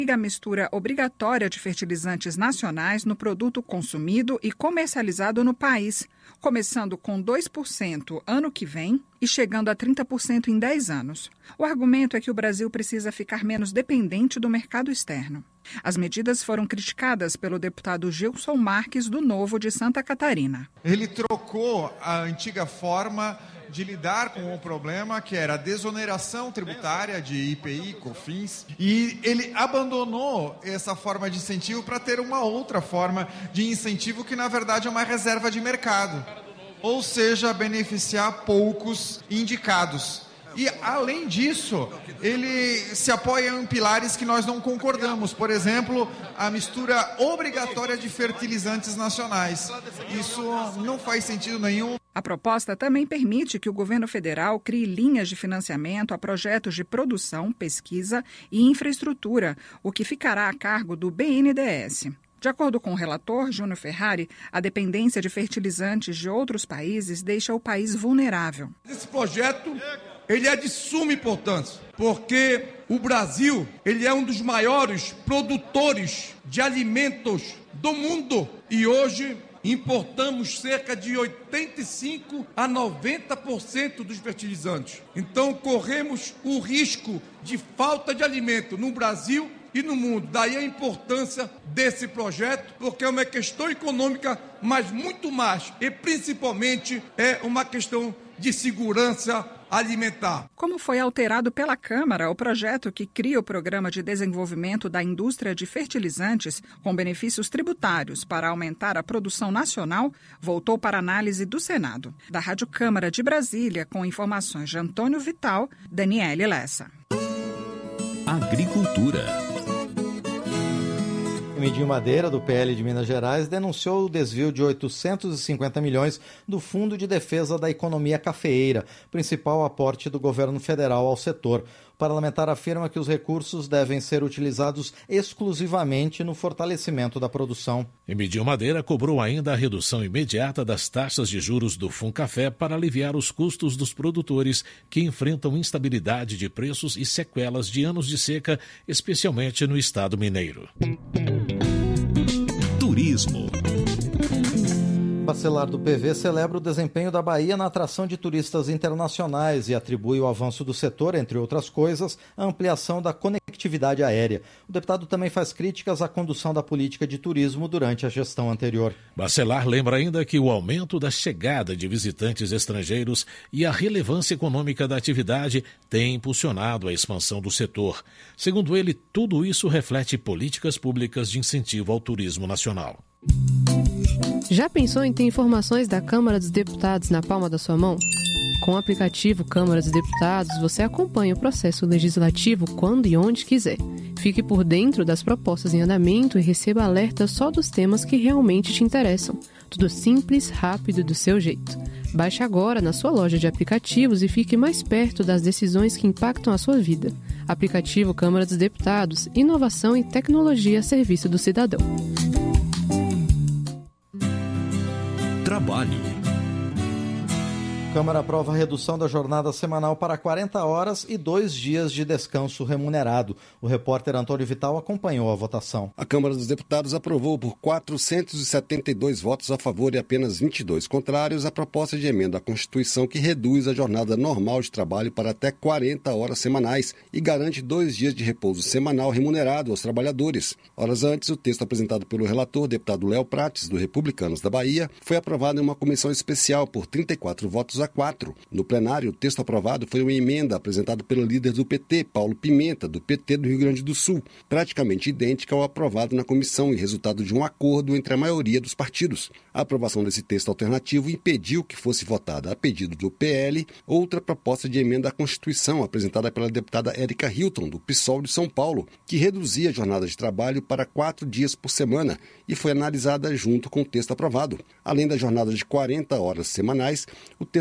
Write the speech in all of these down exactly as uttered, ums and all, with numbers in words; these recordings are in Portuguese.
a mistura obrigatória de fertilizantes nacionais no produto consumido e comercializado no país, começando com dois por cento ano que vem e chegando a trinta por cento em dez anos. O argumento é que o Brasil precisa ficar menos dependente do mercado externo. As medidas foram criticadas pelo deputado Gilson Marques, do Novo de Santa Catarina. Ele trocou a antiga forma de lidar com o problema, que era a desoneração tributária de I P I, COFINS, e ele abandonou essa forma de incentivo para ter uma outra forma de incentivo que, na verdade, é uma reserva de mercado, ou seja, beneficiar poucos indicados. E, além disso, ele se apoia em pilares que nós não concordamos. Por exemplo, a mistura obrigatória de fertilizantes nacionais. Isso não faz sentido nenhum. A proposta também permite que o governo federal crie linhas de financiamento a projetos de produção, pesquisa e infraestrutura, o que ficará a cargo do B N D E S. De acordo com o relator, Júnior Ferrari, a dependência de fertilizantes de outros países deixa o país vulnerável. Esse projeto ele é de suma importância, porque o Brasil ele é um dos maiores produtores de alimentos do mundo e hoje importamos cerca de oitenta e cinco a noventa por cento dos fertilizantes. Então corremos o risco de falta de alimento no Brasil e no mundo. Daí a importância desse projeto, porque é uma questão econômica, mas muito mais e principalmente é uma questão de segurança alimentar. Como foi alterado pela Câmara, o projeto que cria o Programa de Desenvolvimento da Indústria de Fertilizantes com benefícios tributários para aumentar a produção nacional voltou para análise do Senado. Da Rádio Câmara de Brasília, com informações de Antônio Vital, Daniele Lessa. Agricultura. Emidinho Madeira, do P L de Minas Gerais, denunciou o desvio de oitocentos e cinquenta milhões do Fundo de Defesa da Economia Cafeeira, principal aporte do governo federal ao setor. O parlamentar afirma que os recursos devem ser utilizados exclusivamente no fortalecimento da produção. Emidinho Madeira cobrou ainda a redução imediata das taxas de juros do Funcafé para aliviar os custos dos produtores que enfrentam instabilidade de preços e sequelas de anos de seca, especialmente no estado mineiro. Turismo. O Bacelar do P V celebra o desempenho da Bahia na atração de turistas internacionais e atribui o avanço do setor, entre outras coisas, à ampliação da conectividade aérea. O deputado também faz críticas à condução da política de turismo durante a gestão anterior. Bacelar lembra ainda que o aumento da chegada de visitantes estrangeiros e a relevância econômica da atividade tem impulsionado a expansão do setor. Segundo ele, tudo isso reflete políticas públicas de incentivo ao turismo nacional. Já pensou em ter informações da Câmara dos Deputados na palma da sua mão? Com o aplicativo Câmara dos Deputados, você acompanha o processo legislativo quando e onde quiser. Fique por dentro das propostas em andamento e receba alertas só dos temas que realmente te interessam. Tudo simples, rápido e do seu jeito. Baixe agora na sua loja de aplicativos e fique mais perto das decisões que impactam a sua vida. Aplicativo Câmara dos Deputados, inovação e tecnologia a serviço do cidadão. Trabalho. Câmara aprova a redução da jornada semanal para quarenta horas e dois dias de descanso remunerado. O repórter Antônio Vital acompanhou a votação. A Câmara dos Deputados aprovou por quatrocentos e setenta e dois votos a favor e apenas vinte e dois contrários a proposta de emenda à Constituição que reduz a jornada normal de trabalho para até quarenta horas semanais e garante dois dias de repouso semanal remunerado aos trabalhadores. Horas antes, o texto apresentado pelo relator, deputado Léo Prates, do Republicanos da Bahia, foi aprovado em uma comissão especial por trinta e quatro votos a quatro. No plenário, o texto aprovado foi uma emenda apresentada pelo líder do P T, Paulo Pimenta, do P T do Rio Grande do Sul, praticamente idêntica ao aprovado na comissão e resultado de um acordo entre a maioria dos partidos. A aprovação desse texto alternativo impediu que fosse votada, a pedido do P L, outra proposta de emenda à Constituição apresentada pela deputada Érica Hilton, do PSOL de São Paulo, que reduzia a jornada de trabalho para quatro dias por semana e foi analisada junto com o texto aprovado. Além da jornada de quarenta horas semanais, o texto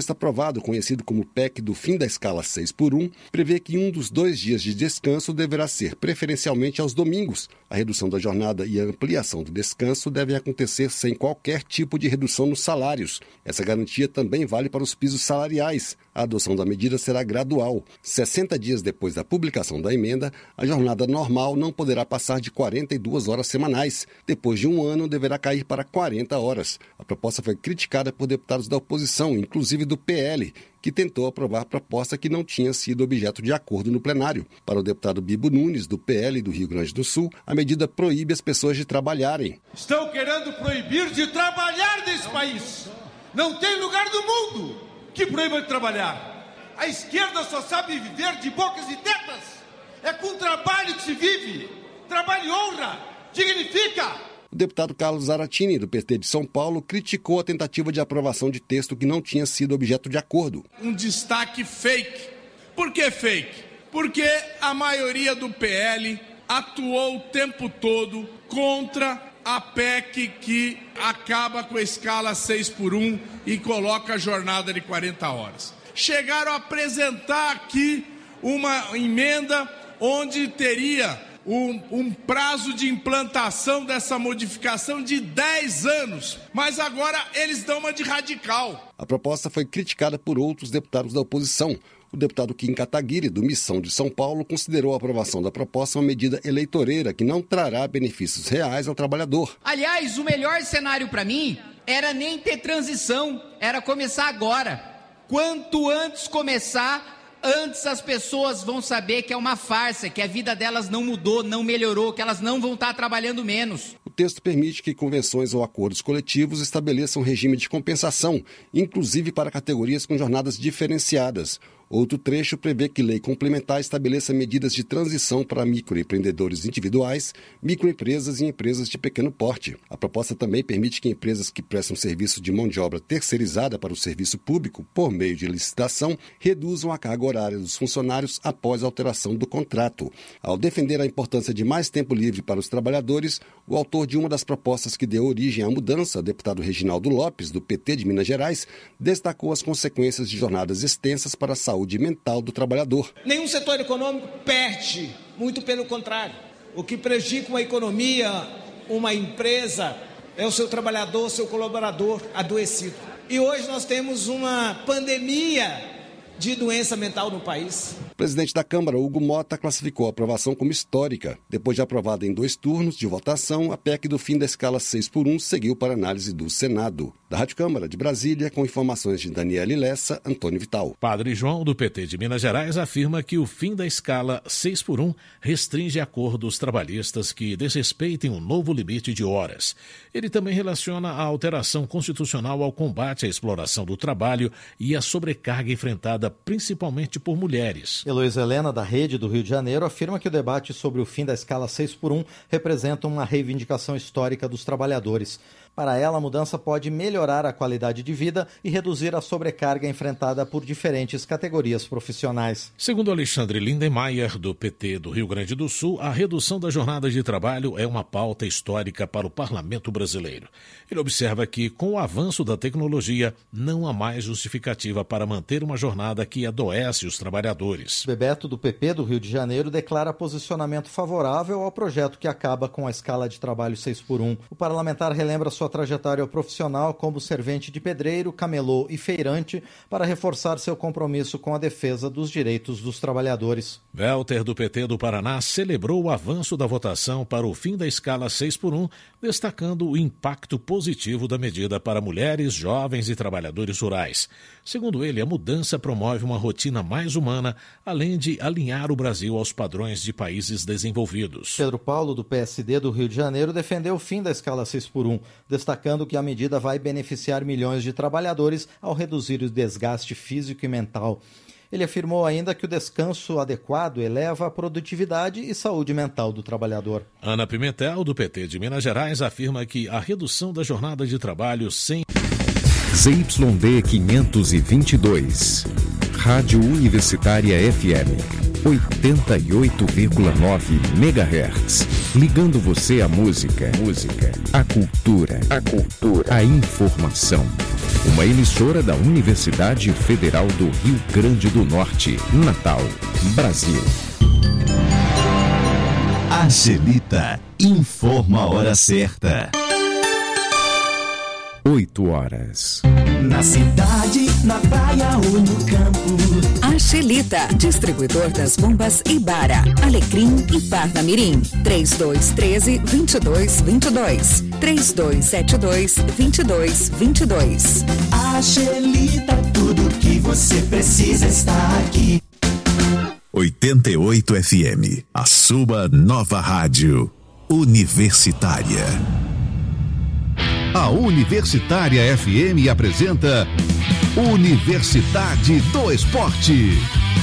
texto aprovado, conhecido como P E C do fim da escala seis por um, prevê que um dos dois dias de descanso deverá ser preferencialmente aos domingos. A redução da jornada e a ampliação do descanso devem acontecer sem qualquer tipo de redução nos salários. Essa garantia também vale para os pisos salariais. A adoção da medida será gradual. sessenta dias depois da publicação da emenda, a jornada normal não poderá passar de quarenta e duas horas semanais. Depois de um ano, deverá cair para quarenta horas. A proposta foi criticada por deputados da oposição, inclusive do P L, que tentou aprovar a proposta que não tinha sido objeto de acordo no plenário. Para o deputado Bibo Nunes, do P L do Rio Grande do Sul, a medida proíbe as pessoas de trabalharem. Estão querendo proibir de trabalhar nesse país. Não tem lugar no mundo que proíba de trabalhar. A esquerda só sabe viver de bocas e tetas. É com trabalho que se vive. Trabalho e honra. Dignifica. O deputado Carlos Zaratini, do P T de São Paulo, criticou a tentativa de aprovação de texto que não tinha sido objeto de acordo. Um destaque fake. Por que fake? Porque a maioria do P L atuou o tempo todo contra a P E C que acaba com a escala seis por um e coloca a jornada de quarenta horas. Chegaram a apresentar aqui uma emenda onde teria um, um prazo de implantação dessa modificação de dez anos, mas agora eles dão uma de radical. A proposta foi criticada por outros deputados da oposição. O deputado Kim Kataguiri, do Missão de São Paulo, considerou a aprovação da proposta uma medida eleitoreira que não trará benefícios reais ao trabalhador. Aliás, o melhor cenário para mim era nem ter transição, era começar agora. Quanto antes começar, antes as pessoas vão saber que é uma farsa, que a vida delas não mudou, não melhorou, que elas não vão estar trabalhando menos. O texto permite que convenções ou acordos coletivos estabeleçam um regime de compensação, inclusive para categorias com jornadas diferenciadas. Outro trecho prevê que lei complementar estabeleça medidas de transição para microempreendedores individuais, microempresas e empresas de pequeno porte. A proposta também permite que empresas que prestam serviço de mão de obra terceirizada para o serviço público, por meio de licitação, reduzam a carga horária dos funcionários após a alteração do contrato. Ao defender a importância de mais tempo livre para os trabalhadores, o autor de uma das propostas que deu origem à mudança, deputado Reginaldo Lopes, do P T de Minas Gerais, destacou as consequências de jornadas extensas para a saúde mental do trabalhador. Nenhum setor econômico perde, muito pelo contrário. O que prejudica uma economia, uma empresa, é o seu trabalhador, o seu colaborador adoecido. E hoje nós temos uma pandemia de doença mental no país. O presidente da Câmara, Hugo Mota, classificou a aprovação como histórica. Depois de aprovada em dois turnos de votação, a P E C do fim da escala seis por um seguiu para análise do Senado. Da Rádio Câmara de Brasília, com informações de Daniele Lessa, Antônio Vital. Padre João, do P T de Minas Gerais, afirma que o fim da escala seis por um restringe acordos trabalhistas que desrespeitem um novo limite de horas. Ele também relaciona a alteração constitucional ao combate à exploração do trabalho e à sobrecarga enfrentada principalmente por mulheres. Heloísa Helena, da Rede do Rio de Janeiro, afirma que o debate sobre o fim da escala seis por um representa uma reivindicação histórica dos trabalhadores. Para ela, a mudança pode melhorar a qualidade de vida e reduzir a sobrecarga enfrentada por diferentes categorias profissionais. Segundo Alexandre Lindenmayer, do P T do Rio Grande do Sul, a redução da jornada de trabalho é uma pauta histórica para o parlamento brasileiro. Ele observa que, com o avanço da tecnologia, não há mais justificativa para manter uma jornada que adoece os trabalhadores. Bebeto, do P P do Rio de Janeiro, declara posicionamento favorável ao projeto que acaba com a escala de trabalho seis por um. O parlamentar relembra sua trajetória profissional como servente de pedreiro, camelô e feirante para reforçar seu compromisso com a defesa dos direitos dos trabalhadores. Welter, do P T do Paraná, celebrou o avanço da votação para o fim da escala seis por um, destacando o impacto positivo da medida para mulheres, jovens e trabalhadores rurais. Segundo ele, a mudança promove uma rotina mais humana, além de alinhar o Brasil aos padrões de países desenvolvidos. Pedro Paulo, do P S D do Rio de Janeiro, defendeu o fim da escala seis por um, destacando que a medida vai beneficiar milhões de trabalhadores ao reduzir o desgaste físico e mental. Ele afirmou ainda que o descanso adequado eleva a produtividade e saúde mental do trabalhador. Ana Pimentel, do P T de Minas Gerais, afirma que a redução da jornada de trabalho sem... Z Y D quinhentos e vinte e dois, Rádio Universitária F M, oitenta e oito vírgula nove megahertz. Ligando você à música, música, à cultura, a cultura, à informação. uma emissora da Universidade Federal do Rio Grande do Norte, Natal, Brasil. Angelita informa a hora certa. Oito horas. Na cidade, na praia ou no campo. Angelita, distribuidor das bombas Ibara, Alecrim e Parnamirim. trinta e dois, treze, vinte e dois, vinte e dois. trinta e dois, setenta e dois, vinte e dois, vinte e dois. Angelita, tudo que você precisa está aqui. oitenta e oito F M, a sua nova rádio universitária. A Universitária F M apresenta Universidade do Esporte.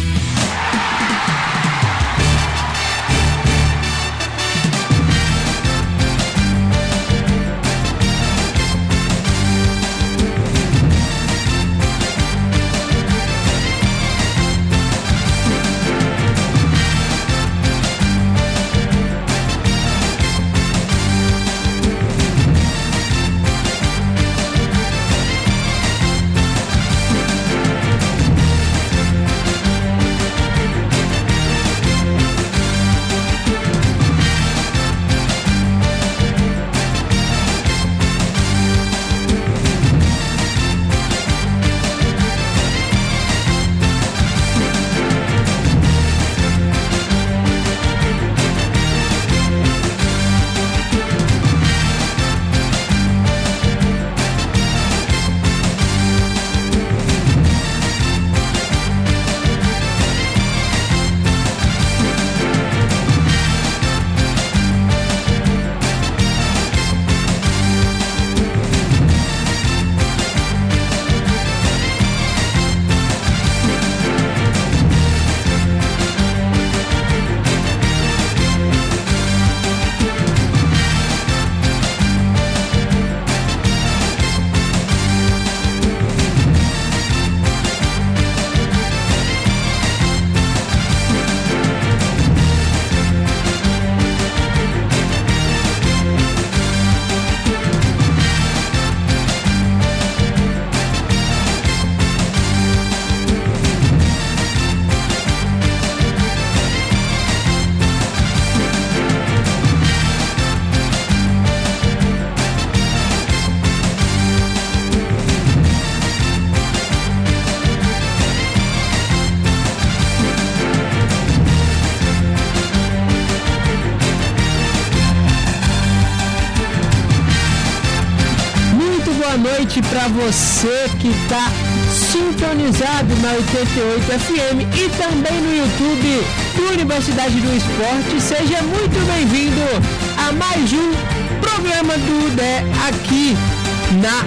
Para você que está sintonizado na oitenta e oito F M e também no YouTube do Universidade do Esporte, seja muito bem-vindo a mais um programa do U D E aqui na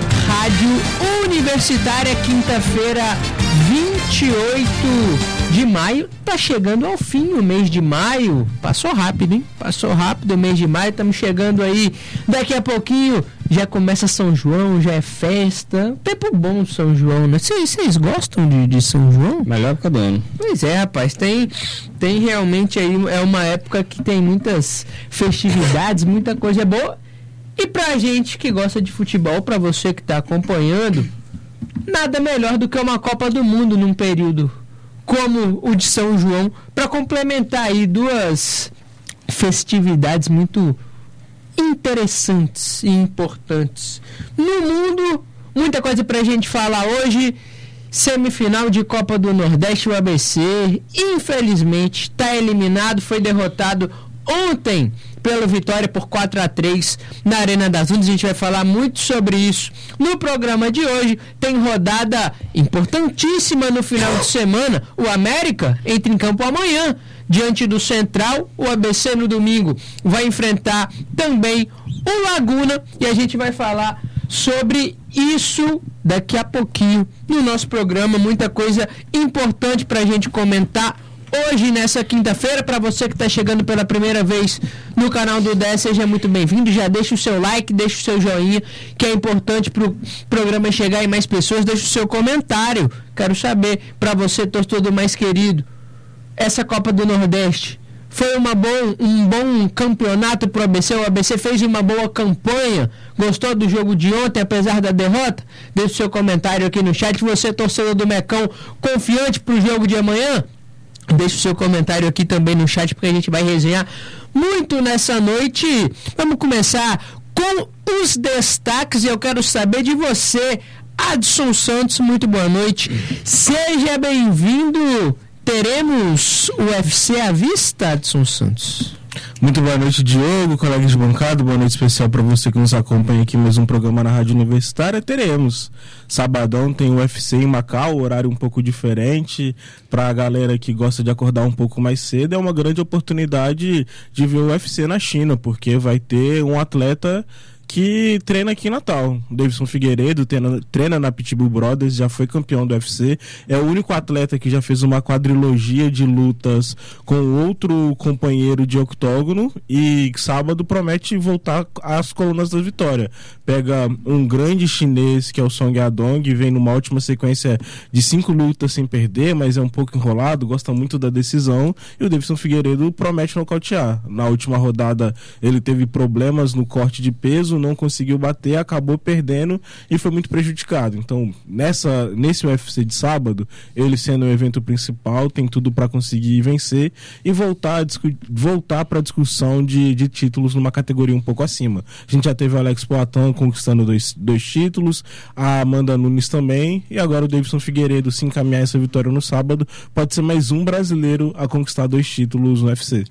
Rádio Universitária, quinta-feira, vinte e oito de maio. Tá chegando ao fim o mês de maio. Passou rápido, hein? Passou rápido o mês de maio. Estamos chegando aí. Daqui a pouquinho já começa São João, já é festa. Tempo bom São João, né? Vocês gostam de, de São João? Melhor época do ano. Pois é, rapaz. Tem, tem realmente aí, é uma época que tem muitas festividades, muita coisa boa. E pra gente que gosta de futebol, pra você que tá acompanhando, nada melhor do que uma Copa do Mundo num período como o de São João, para complementar aí duas festividades muito interessantes e importantes no mundo. Muita coisa pra gente falar hoje. Semifinal de Copa do Nordeste, o A B C infelizmente está eliminado, foi derrotado ontem pela Vitória por quatro a três na Arena das Undas. A gente vai falar muito sobre isso no programa de hoje. Tem rodada importantíssima no final de semana. O América entra em campo amanhã diante do Central. O A B C no domingo vai enfrentar também o Laguna e a gente vai falar sobre isso daqui a pouquinho no nosso programa. Muita coisa importante para a gente comentar hoje, nessa quinta-feira. Para você que está chegando pela primeira vez no canal do U D E, seja muito bem-vindo. Já deixa o seu like, deixa o seu joinha, que é importante para o programa chegar em mais pessoas. Deixa o seu comentário. Quero saber, para você, torcedor mais querido, essa Copa do Nordeste Foi uma bom, um bom campeonato para o A B C? O A B C fez uma boa campanha? Gostou do jogo de ontem, apesar da derrota? Deixe seu comentário aqui no chat. Você, torcedor do Mecão, confiante para o jogo de amanhã? Deixe o seu comentário aqui também no chat, porque a gente vai resenhar muito nessa noite. Vamos começar com os destaques e eu quero saber de você, Adson Santos. Muito boa noite. Seja bem-vindo. Teremos o U F C à vista, Adson Santos? Muito boa noite, Diogo, colegas de bancada. Boa noite especial para você que nos acompanha aqui, mais um programa na Rádio Universitária. Teremos. Sabadão tem o U F C em Macau, horário um pouco diferente. Para a galera que gosta de acordar um pouco mais cedo, é uma grande oportunidade de ver o U F C na China, porque vai ter um atleta que treina aqui em Natal. Davidson Figueiredo treina, treina na Pitbull Brothers, já foi campeão do U F C, é o único atleta que já fez uma quadrilogia de lutas com outro companheiro de octógono, e sábado promete voltar às colunas da vitória. Pega um grande chinês que é o Song Yadong, vem numa última sequência de cinco lutas sem perder, mas é um pouco enrolado, gosta muito da decisão, e o Davidson Figueiredo promete nocautear. Na última rodada ele teve problemas no corte de peso, não conseguiu bater, acabou perdendo e foi muito prejudicado. Então, nessa, nesse U F C de sábado, ele sendo o evento principal, tem tudo para conseguir vencer e voltar, voltar para a discussão de, de títulos numa categoria um pouco acima. A gente já teve o Alex Poatan conquistando dois, dois títulos, a Amanda Nunes também, e agora o Davidson Figueiredo, se encaminhar essa vitória no sábado, pode ser mais um brasileiro a conquistar dois títulos no U F C.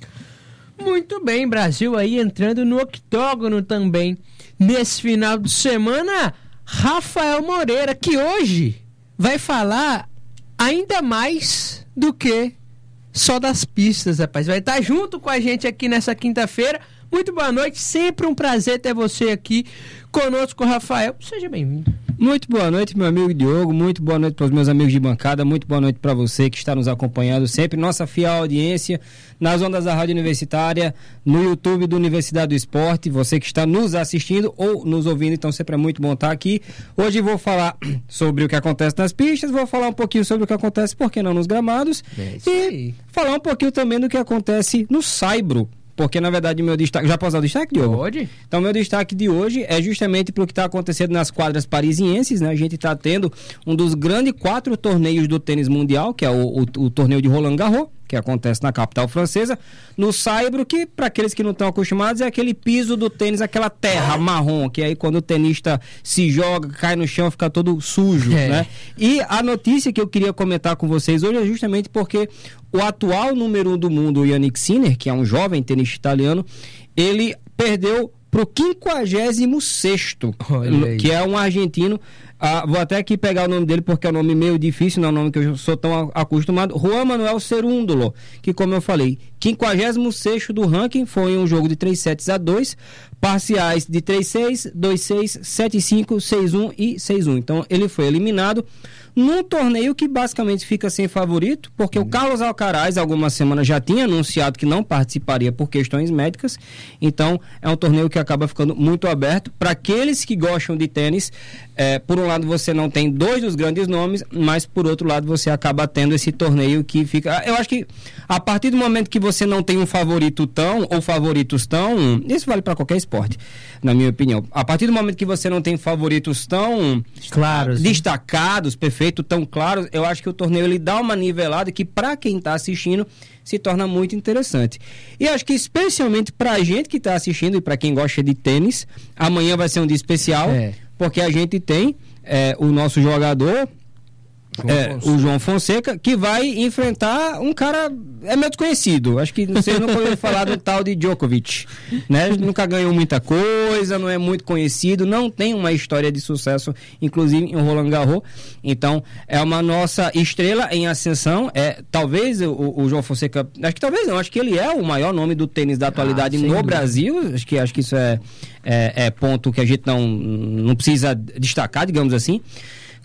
Muito bem, Brasil aí entrando no octógono também. Nesse final de semana, Rafael Moreira, que hoje vai falar ainda mais do que só das pistas, rapaz. Vai estar junto com a gente aqui nessa quinta-feira. Muito boa noite, sempre um prazer ter você aqui conosco, Rafael. Seja bem-vindo. Muito boa noite, meu amigo Diogo, muito boa noite para os meus amigos de bancada, muito boa noite para você que está nos acompanhando sempre, nossa fiel audiência nas ondas da Rádio Universitária, no YouTube do Universidade do Esporte, você que está nos assistindo ou nos ouvindo, então sempre é muito bom estar aqui. Hoje vou falar sobre o que acontece nas pistas, vou falar um pouquinho sobre o que acontece, por que não, nos gramados, é isso e aí. Falar um pouquinho também do que acontece no Saibro. Porque, na verdade, meu destaque... Já posso dar o destaque, Diogo? Pode. Então, meu destaque de hoje é justamente para o que está acontecendo nas quadras parisienses, né? A gente está tendo um dos grandes quatro torneios do tênis mundial, que é o, o, o torneio de Roland Garros, que acontece na capital francesa, no Saibro, que, para aqueles que não estão acostumados, é aquele piso do tênis, aquela terra marrom, que aí quando o tenista se joga, cai no chão, fica todo sujo, é. né? E a notícia que eu queria comentar com vocês hoje é justamente porque o atual número um do mundo, o Yannick Sinner, que é um jovem tenista italiano, ele perdeu para o quinquagésimo sexto, que é um argentino. Ah, vou até aqui pegar o nome dele porque é um nome meio difícil, não é um nome que eu sou tão acostumado. Juan Manuel Cerúndolo, que, como eu falei, quinquagésimo sexto do ranking, foi um jogo de três sets a dois, parciais de três seis, dois seis, sete cinco, seis um e seis um. Então ele foi eliminado num torneio que basicamente fica sem favorito, porque o Carlos Alcaraz, algumas semanas, já tinha anunciado que não participaria por questões médicas. Então é um torneio que acaba ficando muito aberto para aqueles que gostam de tênis. É, por um lado você não tem dois dos grandes nomes, mas por outro lado você acaba tendo esse torneio que fica... Eu acho que a partir do momento que você não tem um favorito tão, ou favoritos tão... Isso vale para qualquer esporte, na minha opinião. A partir do momento que você não tem favoritos tão... Claros, destacados, né? Perfeito, tão claros, eu acho que o torneio ele dá uma nivelada que para quem está assistindo se torna muito interessante. E acho que especialmente para a gente que está assistindo e para quem gosta de tênis, amanhã vai ser um dia especial, é. porque a gente tem é, o nosso jogador, João é, o João Fonseca, que vai enfrentar um cara, é meio desconhecido, acho que vocês não podem falar do tal de Djokovic, né? Nunca ganhou muita coisa, não é muito conhecido, não tem uma história de sucesso, inclusive em Roland Garros. Então é uma nossa estrela em ascensão, é, talvez o, o João Fonseca, acho que talvez não, acho que ele é o maior nome do tênis da atualidade ah, no dúvida. Brasil, acho que, acho que isso é, é, é ponto que a gente não, não precisa destacar, digamos assim.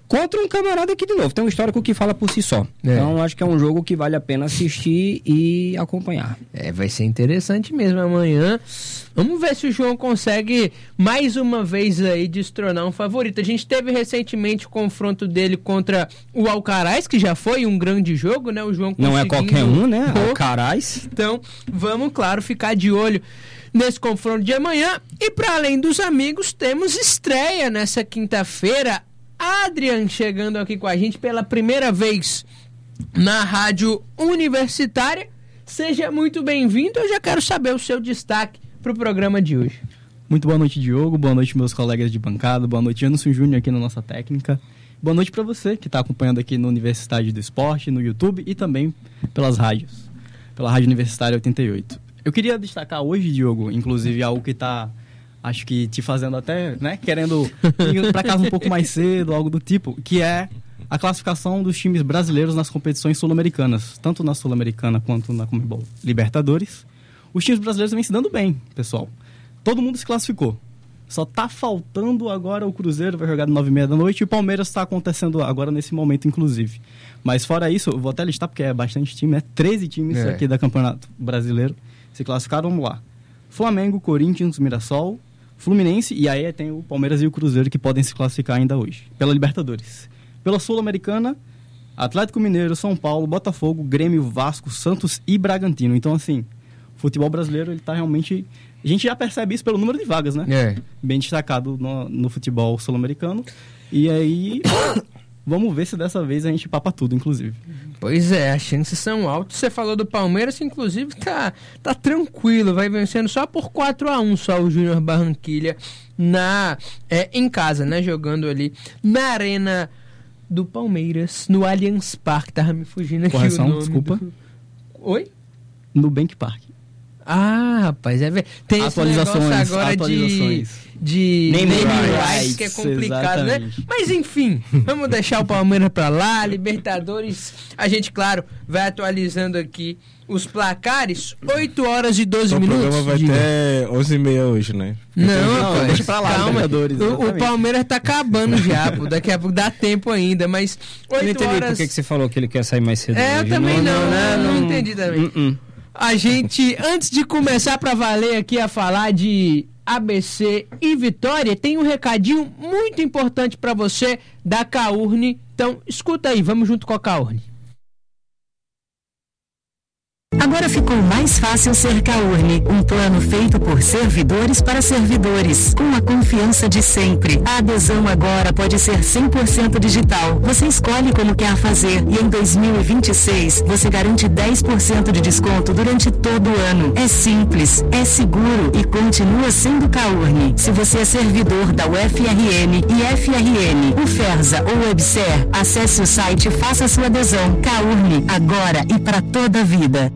contra um camarada aqui de novo. Tem um histórico que fala por si só. É. Então, acho que é um jogo que vale a pena assistir e acompanhar. É, vai ser interessante mesmo amanhã. Vamos ver se o João consegue mais uma vez aí destronar um favorito. A gente teve recentemente o confronto dele contra o Alcaraz, que já foi um grande jogo, né? O João não é qualquer um, né? Alcaraz. Então, vamos, claro, ficar de olho nesse confronto de amanhã. E para além dos amigos, temos estreia nessa quinta-feira. Adrian chegando aqui com a gente pela primeira vez na Rádio Universitária. Seja muito bem-vindo. Eu já quero saber o seu destaque para o programa de hoje. Muito boa noite, Diogo. Boa noite, meus colegas de bancada. Boa noite, Anderson Júnior aqui na nossa técnica. Boa noite para você que está acompanhando aqui no Universidade do Esporte, no YouTube e também pelas rádios, pela Rádio Universitária oitenta e oito. Eu queria destacar hoje, Diogo, inclusive algo que está, acho que te fazendo até, né, querendo ir para casa um pouco mais cedo, algo do tipo, que é a classificação dos times brasileiros nas competições sul-americanas, tanto na Sul-Americana quanto na Conmebol Libertadores. Os times brasileiros vêm se dando bem, pessoal. Todo mundo se classificou. Só tá faltando agora o Cruzeiro, vai jogar de nove e meia da noite, e o Palmeiras está acontecendo agora nesse momento, inclusive. Mas fora isso, eu vou até listar porque é bastante time, né? treze times é. aqui da Campeonato Brasileiro se classificaram, vamos lá. Flamengo, Corinthians, Mirassol, Fluminense, e aí tem o Palmeiras e o Cruzeiro que podem se classificar ainda hoje, pela Libertadores. Pela Sul-Americana, Atlético Mineiro, São Paulo, Botafogo, Grêmio, Vasco, Santos e Bragantino. Então, assim, o futebol brasileiro, ele tá realmente... A gente já percebe isso pelo número de vagas, né? É. Bem destacado no, no futebol sul-americano. E aí, vamos ver se dessa vez a gente papa tudo, inclusive. Pois é, as chances são altas. Você falou do Palmeiras, que inclusive tá, tá tranquilo, vai vencendo só por quatro a um só o Júnior Barranquilla na, é, em casa, né? Jogando ali na Arena do Palmeiras, no Allianz Parque. Tava me fugindo aqui Correção, o nome. Desculpa. Do... Oi? Nubank Park. Ah, rapaz, é ver. Tem atualizações, esse negócio agora atualizações. de, de name rights, rights, que é complicado, exatamente. né? Mas enfim, vamos deixar o Palmeiras pra lá, Libertadores, a gente, claro, vai atualizando aqui os placares, oito horas e doze então, minutos. O programa vai até onze e meia hoje, né? Não, não rapaz, deixa pra lá, calma. Libertadores. O, o Palmeiras tá acabando já, pô, daqui a pouco dá tempo ainda, mas Eu não entendi horas... por que que você falou que ele quer sair mais cedo. É, eu hoje. também não, não, né? não, não entendi também. Uh -uh. A gente, antes de começar pra valer aqui a falar de A B C e Vitória, tem um recadinho muito importante pra você da Caurne. Então, escuta aí, vamos junto com a Caurne. Agora ficou mais fácil ser Caurne, um plano feito por servidores para servidores, com a confiança de sempre. A adesão agora pode ser cem por cento digital. Você escolhe como quer fazer e em dois mil e vinte e seis você garante dez por cento de desconto durante todo o ano. É simples, é seguro e continua sendo Caurne. Se você é servidor da U F R N e F R N, UFERSA ou WebSer, acesse o site e faça sua adesão. Caurne, agora e para toda a vida.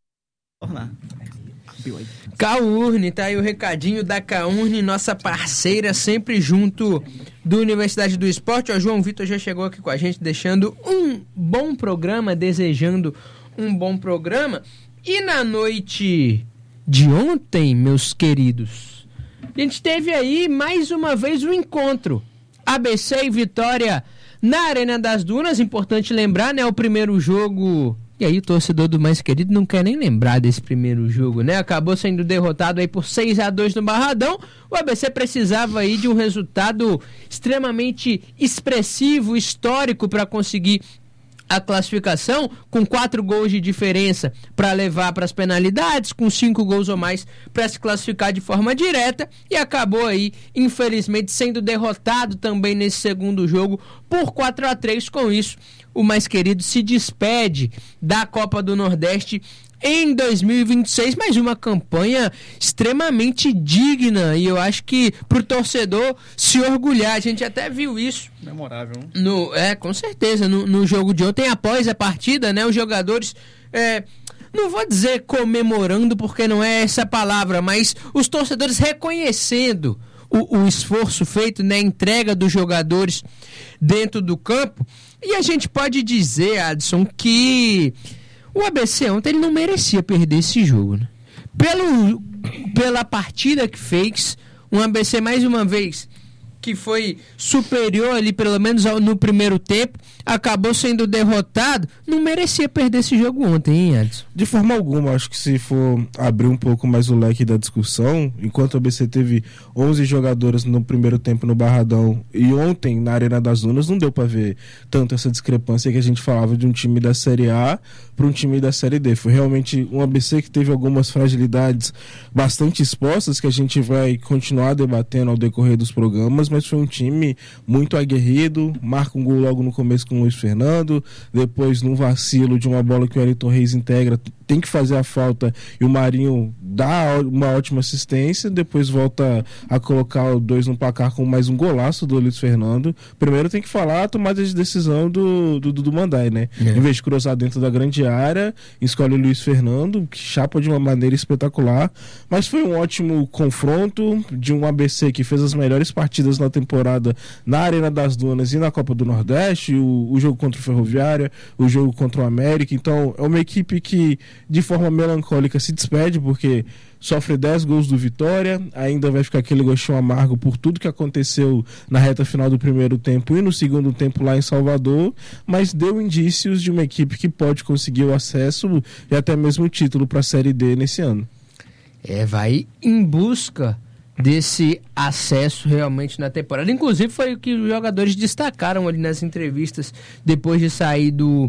Caurne, tá aí o recadinho da Caurne, nossa parceira, sempre junto do Universidade do Esporte. O João Vitor já chegou aqui com a gente, deixando um bom programa, desejando um bom programa. E na noite de ontem, meus queridos, a gente teve aí mais uma vez um encontro. A B C e Vitória na Arena das Dunas. Importante lembrar, né, o primeiro jogo... E aí o torcedor do mais querido não quer nem lembrar desse primeiro jogo, né? Acabou sendo derrotado aí por seis a dois no Barradão. O A B C precisava aí de um resultado extremamente expressivo, histórico, para conseguir a classificação, com quatro gols de diferença para levar para as penalidades, com cinco gols ou mais para se classificar de forma direta, e acabou aí, infelizmente, sendo derrotado também nesse segundo jogo por quatro a três. Com isso, o mais querido se despede da Copa do Nordeste em dois mil e vinte e seis, mais uma campanha extremamente digna, e eu acho que pro torcedor se orgulhar. A gente até viu isso. Memorável. No, é, com certeza, no, no jogo de ontem, após a partida, né, os jogadores, é, não vou dizer comemorando, porque não é essa palavra, mas os torcedores reconhecendo o, o esforço feito, né, a entrega dos jogadores dentro do campo. E a gente pode dizer, Adson, que o A B C ontem ele não merecia perder esse jogo, né? Pelo, pela partida que fez, o A B C mais uma vez que foi superior ali, pelo menos no primeiro tempo, acabou sendo derrotado, não merecia perder esse jogo ontem, hein, Edson? De forma alguma, acho que se for abrir um pouco mais o leque da discussão, enquanto o A B C teve onze jogadoras no primeiro tempo no Barradão e ontem na Arena das Dunas, não deu para ver tanto essa discrepância que a gente falava de um time da Série A para um time da Série D. Foi realmente um A B C que teve algumas fragilidades bastante expostas que a gente vai continuar debatendo ao decorrer dos programas, mas foi um time muito aguerrido, marca um gol logo no começo com o Luiz Fernando, depois num vacilo de uma bola que o Wellington Reis integra, tem que fazer a falta e o Marinho dá uma ótima assistência, depois volta a colocar o dois no placar com mais um golaço do Luiz Fernando. Primeiro tem que falar a tomada de decisão do Dudu do Mandai, né? É. Em vez de cruzar dentro da grande área, escolhe o Luiz Fernando, que chapa de uma maneira espetacular, mas foi um ótimo confronto de um A B C que fez as melhores partidas na temporada na Arena das Dunas e na Copa do Nordeste, o, o jogo contra o Ferroviária, o jogo contra o América. Então é uma equipe que de forma melancólica se despede, porque sofre dez gols do Vitória, ainda vai ficar aquele gostinho amargo por tudo que aconteceu na reta final do primeiro tempo e no segundo tempo lá em Salvador, mas deu indícios de uma equipe que pode conseguir o acesso e até mesmo o título para a Série D nesse ano. É, vai em busca desse acesso realmente na temporada. Inclusive foi o que os jogadores destacaram ali nas entrevistas depois de sair do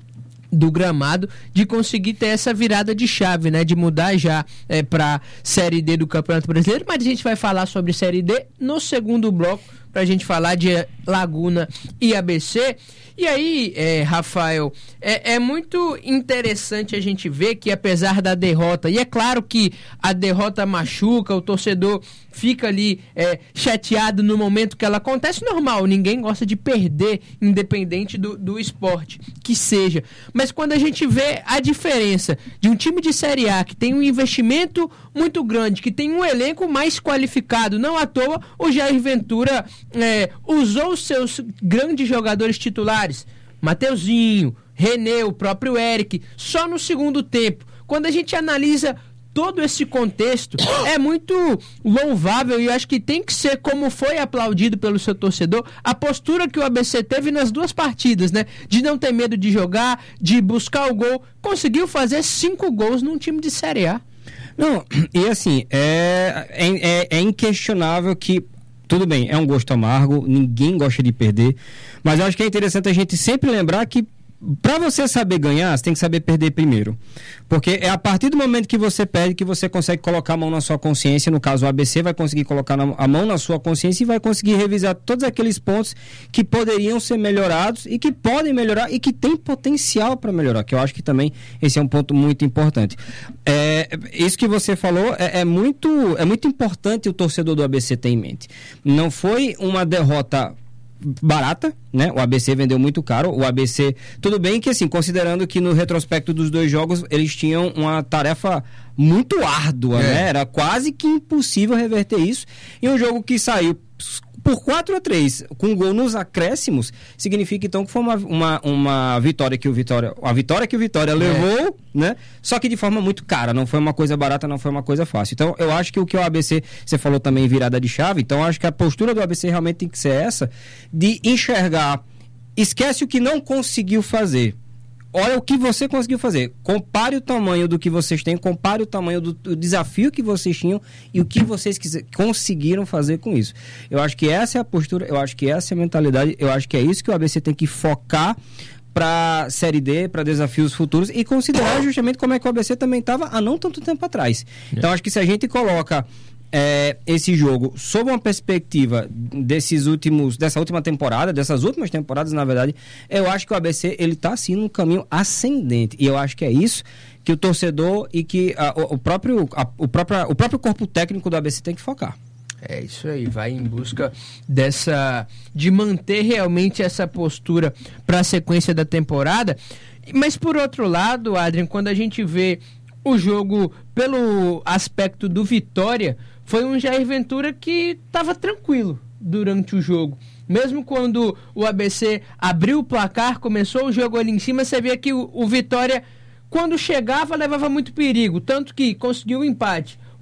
do gramado, de conseguir ter essa virada de chave, né, de mudar já é, para Série D do Campeonato Brasileiro, mas a gente vai falar sobre Série D no segundo bloco, para a gente falar de Laguna e A B C. E aí, é, Rafael, é, é muito interessante a gente ver que apesar da derrota, e é claro que a derrota machuca, o torcedor fica ali é, chateado no momento que ela acontece, normal, ninguém gosta de perder, independente do, do esporte que seja. Mas quando a gente vê a diferença de um time de Série A que tem um investimento muito grande, que tem um elenco mais qualificado, não à toa o Jair Ventura é, usou os seus grandes jogadores titulares, Mateuzinho, René, o próprio Eric, só no segundo tempo. Quando a gente analisa todo esse contexto, é muito louvável e eu acho que tem que ser, como foi aplaudido pelo seu torcedor, a postura que o A B C teve nas duas partidas, né? De não ter medo de jogar, de buscar o gol. Conseguiu fazer cinco gols num time de Série A. Não, e assim, é, é, é inquestionável que, tudo bem, é um gosto amargo, ninguém gosta de perder, mas eu acho que é interessante a gente sempre lembrar que para você saber ganhar, você tem que saber perder primeiro. Porque é a partir do momento que você perde que você consegue colocar a mão na sua consciência. No caso, o A B C vai conseguir colocar a mão na sua consciência e vai conseguir revisar todos aqueles pontos que poderiam ser melhorados e que podem melhorar e que tem potencial para melhorar, que eu acho que também esse é um ponto muito importante. É, isso que você falou é, é, muito, é muito importante o torcedor do A B C ter em mente. Não foi uma derrota barata, né? O A B C vendeu muito caro. O A B C, tudo bem que assim, considerando que no retrospecto dos dois jogos eles tinham uma tarefa muito árdua, é. né? Era quase que impossível reverter isso. E um jogo que saiu por quatro a três, com gol nos acréscimos, significa então que foi uma, uma, uma vitória que o Vitória, a vitória que o Vitória é. levou, né? Só que de forma muito cara, não foi uma coisa barata, não foi uma coisa fácil. Então, eu acho que o que o A B C, você falou também virada de chave, então eu acho que a postura do A B C realmente tem que ser essa, de enxergar, esquece o que não conseguiu fazer. Olha o que você conseguiu fazer. Compare o tamanho do que vocês têm, compare o tamanho do, do desafio que vocês tinham e o que vocês quis, conseguiram fazer com isso. Eu acho que essa é a postura, eu acho que essa é a mentalidade, eu acho que é isso que o A B C tem que focar para Série D, para desafios futuros e considerar justamente como é que o A B C também estava há não tanto tempo atrás. É. Então, acho que se a gente coloca É, esse jogo sob uma perspectiva desses últimos, dessa última temporada, dessas últimas temporadas, na verdade, eu acho que o A B C ele está assim num caminho ascendente e eu acho que é isso que o torcedor e que a, o, o, próprio, a, o, próprio, o próprio corpo técnico do A B C tem que focar. É isso aí, vai em busca dessa, de manter realmente essa postura para a sequência da temporada. Mas por outro lado, Adrian, quando a gente vê o jogo pelo aspecto do Vitória, foi um Jair Ventura que estava tranquilo durante o jogo. Mesmo quando o A B C abriu o placar, começou o jogo ali em cima, você via que o, o Vitória, quando chegava, levava muito perigo. Tanto que conseguiu o empate.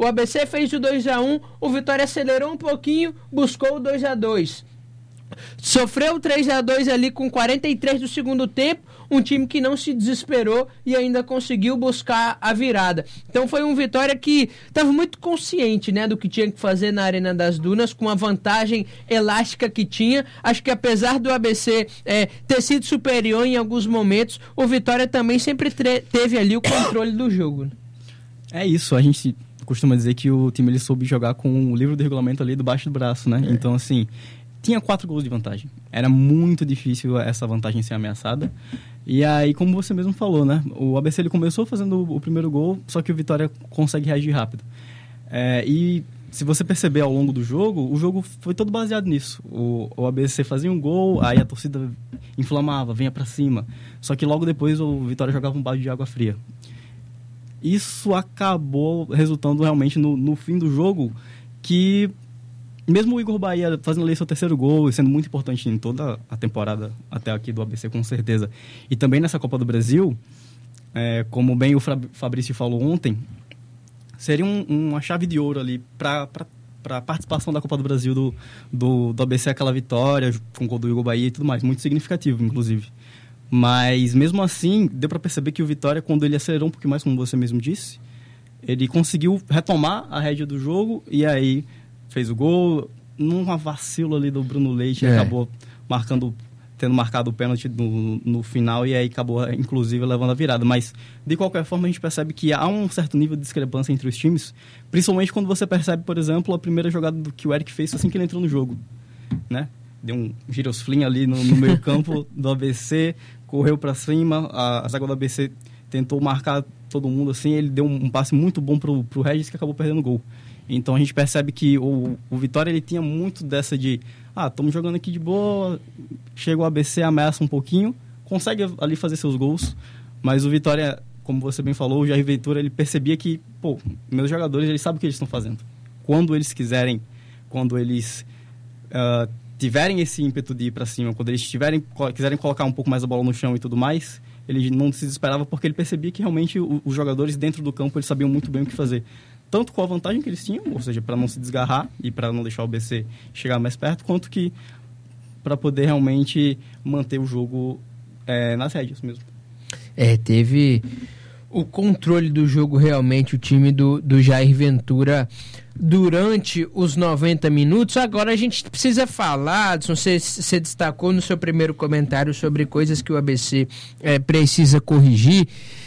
O A B C fez o dois a um, o Vitória acelerou um pouquinho, buscou o dois a dois. Sofreu o três a dois ali com quarenta e três do segundo tempo, um time que não se desesperou e ainda conseguiu buscar a virada. Então foi um Vitória que estava muito consciente, né, do que tinha que fazer na Arena das Dunas, com a vantagem elástica que tinha. Acho que apesar do A B C é, ter sido superior em alguns momentos, o Vitória também sempre tre- teve ali o controle do jogo. É isso, a gente costuma dizer que o time ele soube jogar com o livro do regulamento ali debaixo do braço, né? É. Então, assim, tinha quatro gols de vantagem. Era muito difícil essa vantagem ser ameaçada. E aí, como você mesmo falou, né? O A B C ele começou fazendo o primeiro gol, só que o Vitória consegue reagir rápido. É, e se você perceber ao longo do jogo, o jogo foi todo baseado nisso. O, o A B C fazia um gol, aí a torcida inflamava, vinha pra cima. Só que logo depois o Vitória jogava um balde de água fria. Isso acabou resultando realmente no, no fim do jogo, que mesmo o Igor Bahia fazendo ali seu terceiro gol e sendo muito importante em toda a temporada até aqui do A B C, com certeza, e também nessa Copa do Brasil, é, como bem o Fabrício falou ontem, seria um, uma chave de ouro ali para a participação da Copa do Brasil do, do, do A B C, aquela vitória com o gol do Igor Bahia e tudo mais, muito significativo, inclusive. Mas, mesmo assim, deu para perceber que o Vitória, quando ele acelerou um pouquinho mais, como você mesmo disse, ele conseguiu retomar a rédea do jogo e aí fez o gol. Num vacilo ali do Bruno Leite, é. acabou marcando, tendo marcado o pênalti no, no final e aí acabou, inclusive, levando a virada. Mas, de qualquer forma, a gente percebe que há um certo nível de discrepância entre os times, principalmente quando você percebe, por exemplo, a primeira jogada do que o Eric fez assim que ele entrou no jogo, né? Deu um girosflim ali no, no meio campo do A B C, correu para cima, a, a zaga do A B C tentou marcar todo mundo assim, ele deu um, um passe muito bom pro, pro Regis, que acabou perdendo o gol. Então a gente percebe que o, o Vitória ele tinha muito dessa de, ah, estamos jogando aqui de boa, chega o A B C, ameaça um pouquinho, consegue ali fazer seus gols, mas o Vitória, como você bem falou, o Jair Ventura, ele percebia que, pô, meus jogadores, eles sabem o que eles estão fazendo. Quando eles quiserem, quando eles uh, tiverem esse ímpeto de ir para cima, quando eles tiverem, quiserem colocar um pouco mais a bola no chão e tudo mais, ele não se desesperava porque ele percebia que realmente o, os jogadores dentro do campo eles sabiam muito bem o que fazer. Tanto com a vantagem que eles tinham, ou seja, para não se desgarrar e para não deixar o B C chegar mais perto, quanto que para poder realmente manter o jogo é, nas rédeas mesmo. É, teve o controle do jogo realmente, o time do, do Jair Ventura durante os noventa minutos. Agora a gente precisa falar, você, você destacou no seu primeiro comentário sobre coisas que o A B C é, precisa corrigir,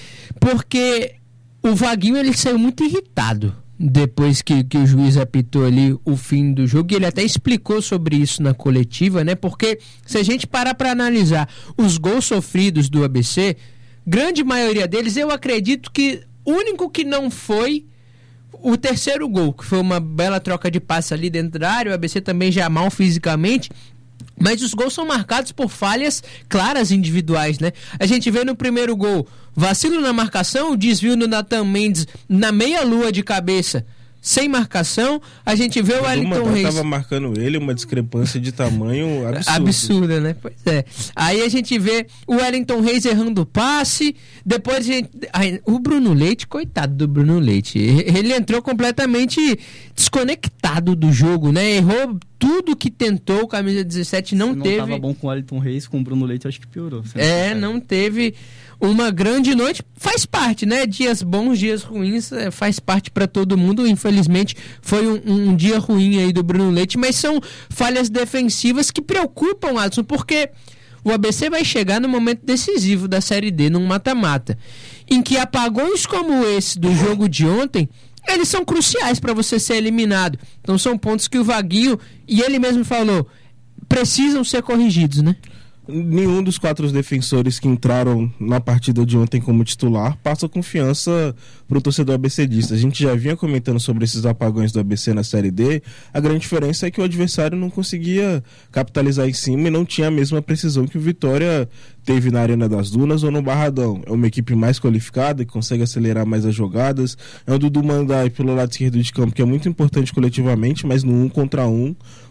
porque o Vaguinho ele saiu muito irritado depois que, que o juiz apitou ali o fim do jogo, e ele até explicou sobre isso na coletiva, né? Porque se a gente parar para analisar os gols sofridos do A B C, grande maioria deles, eu acredito que o único que não foi o terceiro gol, que foi uma bela troca de passe ali dentro da área, o A B C também já mal fisicamente, mas os gols são marcados por falhas claras individuais, né? A gente vê no primeiro gol, vacilo na marcação, desvio do Nathan Mendes na meia-lua de cabeça, sem marcação. A gente vê o Wellington Reis. Estava marcando ele, uma discrepância de tamanho absurda. Absurda, né? Pois é. Aí a gente vê o Wellington Reis errando o passe. Depois a gente... Aí, o Bruno Leite, coitado do Bruno Leite. Ele entrou completamente desconectado do jogo, né? Errou tudo que tentou, o camisa dezessete não, Se não teve. Não estava bom com o Wellington Reis, com o Bruno Leite, eu acho que piorou. É, não teve uma grande noite. Faz parte, né? Dias bons, dias ruins, é, faz parte para todo mundo. Infelizmente, foi um, um dia ruim aí do Bruno Leite, mas são falhas defensivas que preocupam, Adson, porque o A B C vai chegar no momento decisivo da Série D, num mata-mata, em que apagões como esse do jogo de ontem, eles são cruciais para você ser eliminado. Então são pontos que o Vaguinho, e ele mesmo falou, precisam ser corrigidos, né? Nenhum dos quatro defensores que entraram na partida de ontem como titular passa confiança para o torcedor abcdista. A gente já vinha comentando sobre esses apagões do A B C na Série D. A grande diferença é que o adversário não conseguia capitalizar em cima e não tinha a mesma precisão que o Vitória teve na Arena das Dunas ou no Barradão. É uma equipe mais qualificada, que consegue acelerar mais as jogadas. É um Dudu Mandai pelo lado esquerdo de campo, que é muito importante coletivamente, mas no um contra um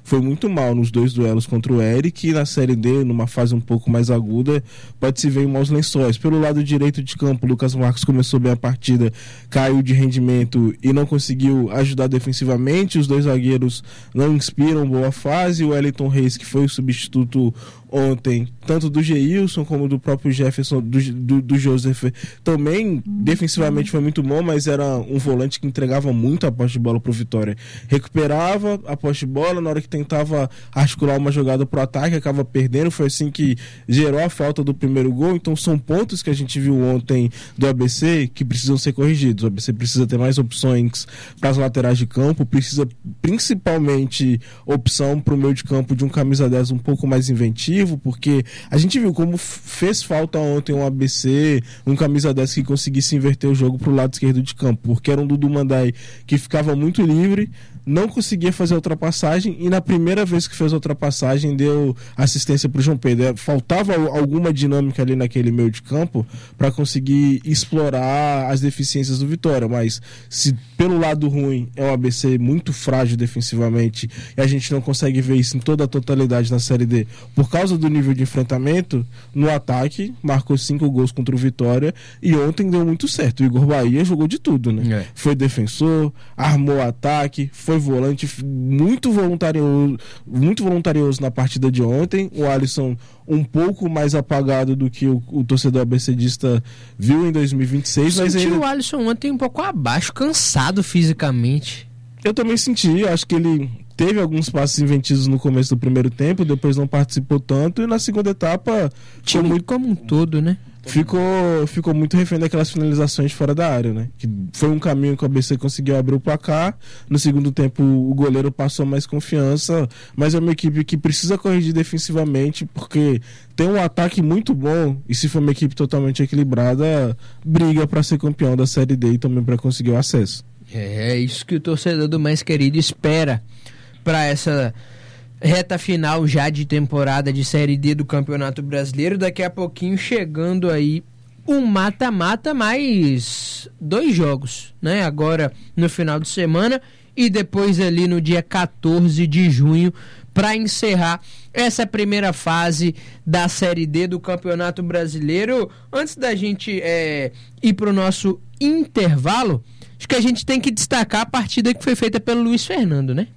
foi muito mal nos dois duelos contra o Eric, e na Série D, numa fase um pouco mais aguda, pode se ver em maus lençóis. Pelo lado direito de campo, o Lucas Marcos começou bem a partida, caiu de rendimento e não conseguiu ajudar defensivamente. Os dois zagueiros não inspiram boa fase. O Wellington Reis, que foi o substituto ontem, tanto do Geilson como do próprio Jefferson, do, do, do Joseph, também defensivamente foi muito bom, mas era um volante que entregava muito a posse de bola pro Vitória. Recuperava a posse de bola, na hora que tentava articular uma jogada pro ataque, acaba perdendo. Foi assim que gerou a falta do primeiro gol. Então são pontos que a gente viu ontem do A B C que precisam ser corrigidos. O A B C precisa ter mais opções para as laterais de campo, precisa principalmente opção pro meio de campo de um camisa dez um pouco mais inventivo, porque a gente viu como fez falta ontem um A B C, um camisa dez que conseguisse inverter o jogo pro lado esquerdo de campo, porque era um Dudu Mandai que ficava muito livre, não conseguia fazer a ultrapassagem, e na primeira vez que fez a ultrapassagem deu assistência para o João Pedro. Faltava alguma dinâmica ali naquele meio de campo para conseguir explorar as deficiências do Vitória, mas se pelo lado ruim é um A B C muito frágil defensivamente e a gente não consegue ver isso em toda a totalidade na Série D por causa do nível de enfrentamento, no ataque marcou cinco gols contra o Vitória e ontem deu muito certo. O Igor Bahia jogou de tudo, né? É. Foi defensor, armou ataque, foi volante, muito voluntarioso, muito voluntarioso na partida de ontem. O Alisson um pouco mais apagado do que o, o torcedor abecedista viu em dois mil e vinte e seis. Eu mas senti ainda... o Alisson ontem um pouco abaixo, cansado fisicamente. Eu também senti, acho que ele teve alguns passos inventivos no começo do primeiro tempo, depois não participou tanto, e na segunda etapa... Time muito... como um todo, né? Ficou, ficou muito refém daquelas finalizações fora da área, né? Que foi um caminho que o A B C conseguiu abrir o placar. No segundo tempo o goleiro passou mais confiança, mas é uma equipe que precisa corrigir defensivamente, porque tem um ataque muito bom, e se for uma equipe totalmente equilibrada, briga para ser campeão da Série D e também para conseguir o acesso. É isso que o torcedor do Mais Querido espera para essa reta final já de temporada de Série D do Campeonato Brasileiro. Daqui a pouquinho chegando aí um mata-mata, mais dois jogos, né? Agora no final de semana e depois ali no dia quatorze de junho para encerrar essa primeira fase da Série D do Campeonato Brasileiro. Antes da gente é, ir para o nosso intervalo, acho que a gente tem que destacar a partida que foi feita pelo Luiz Fernando, né?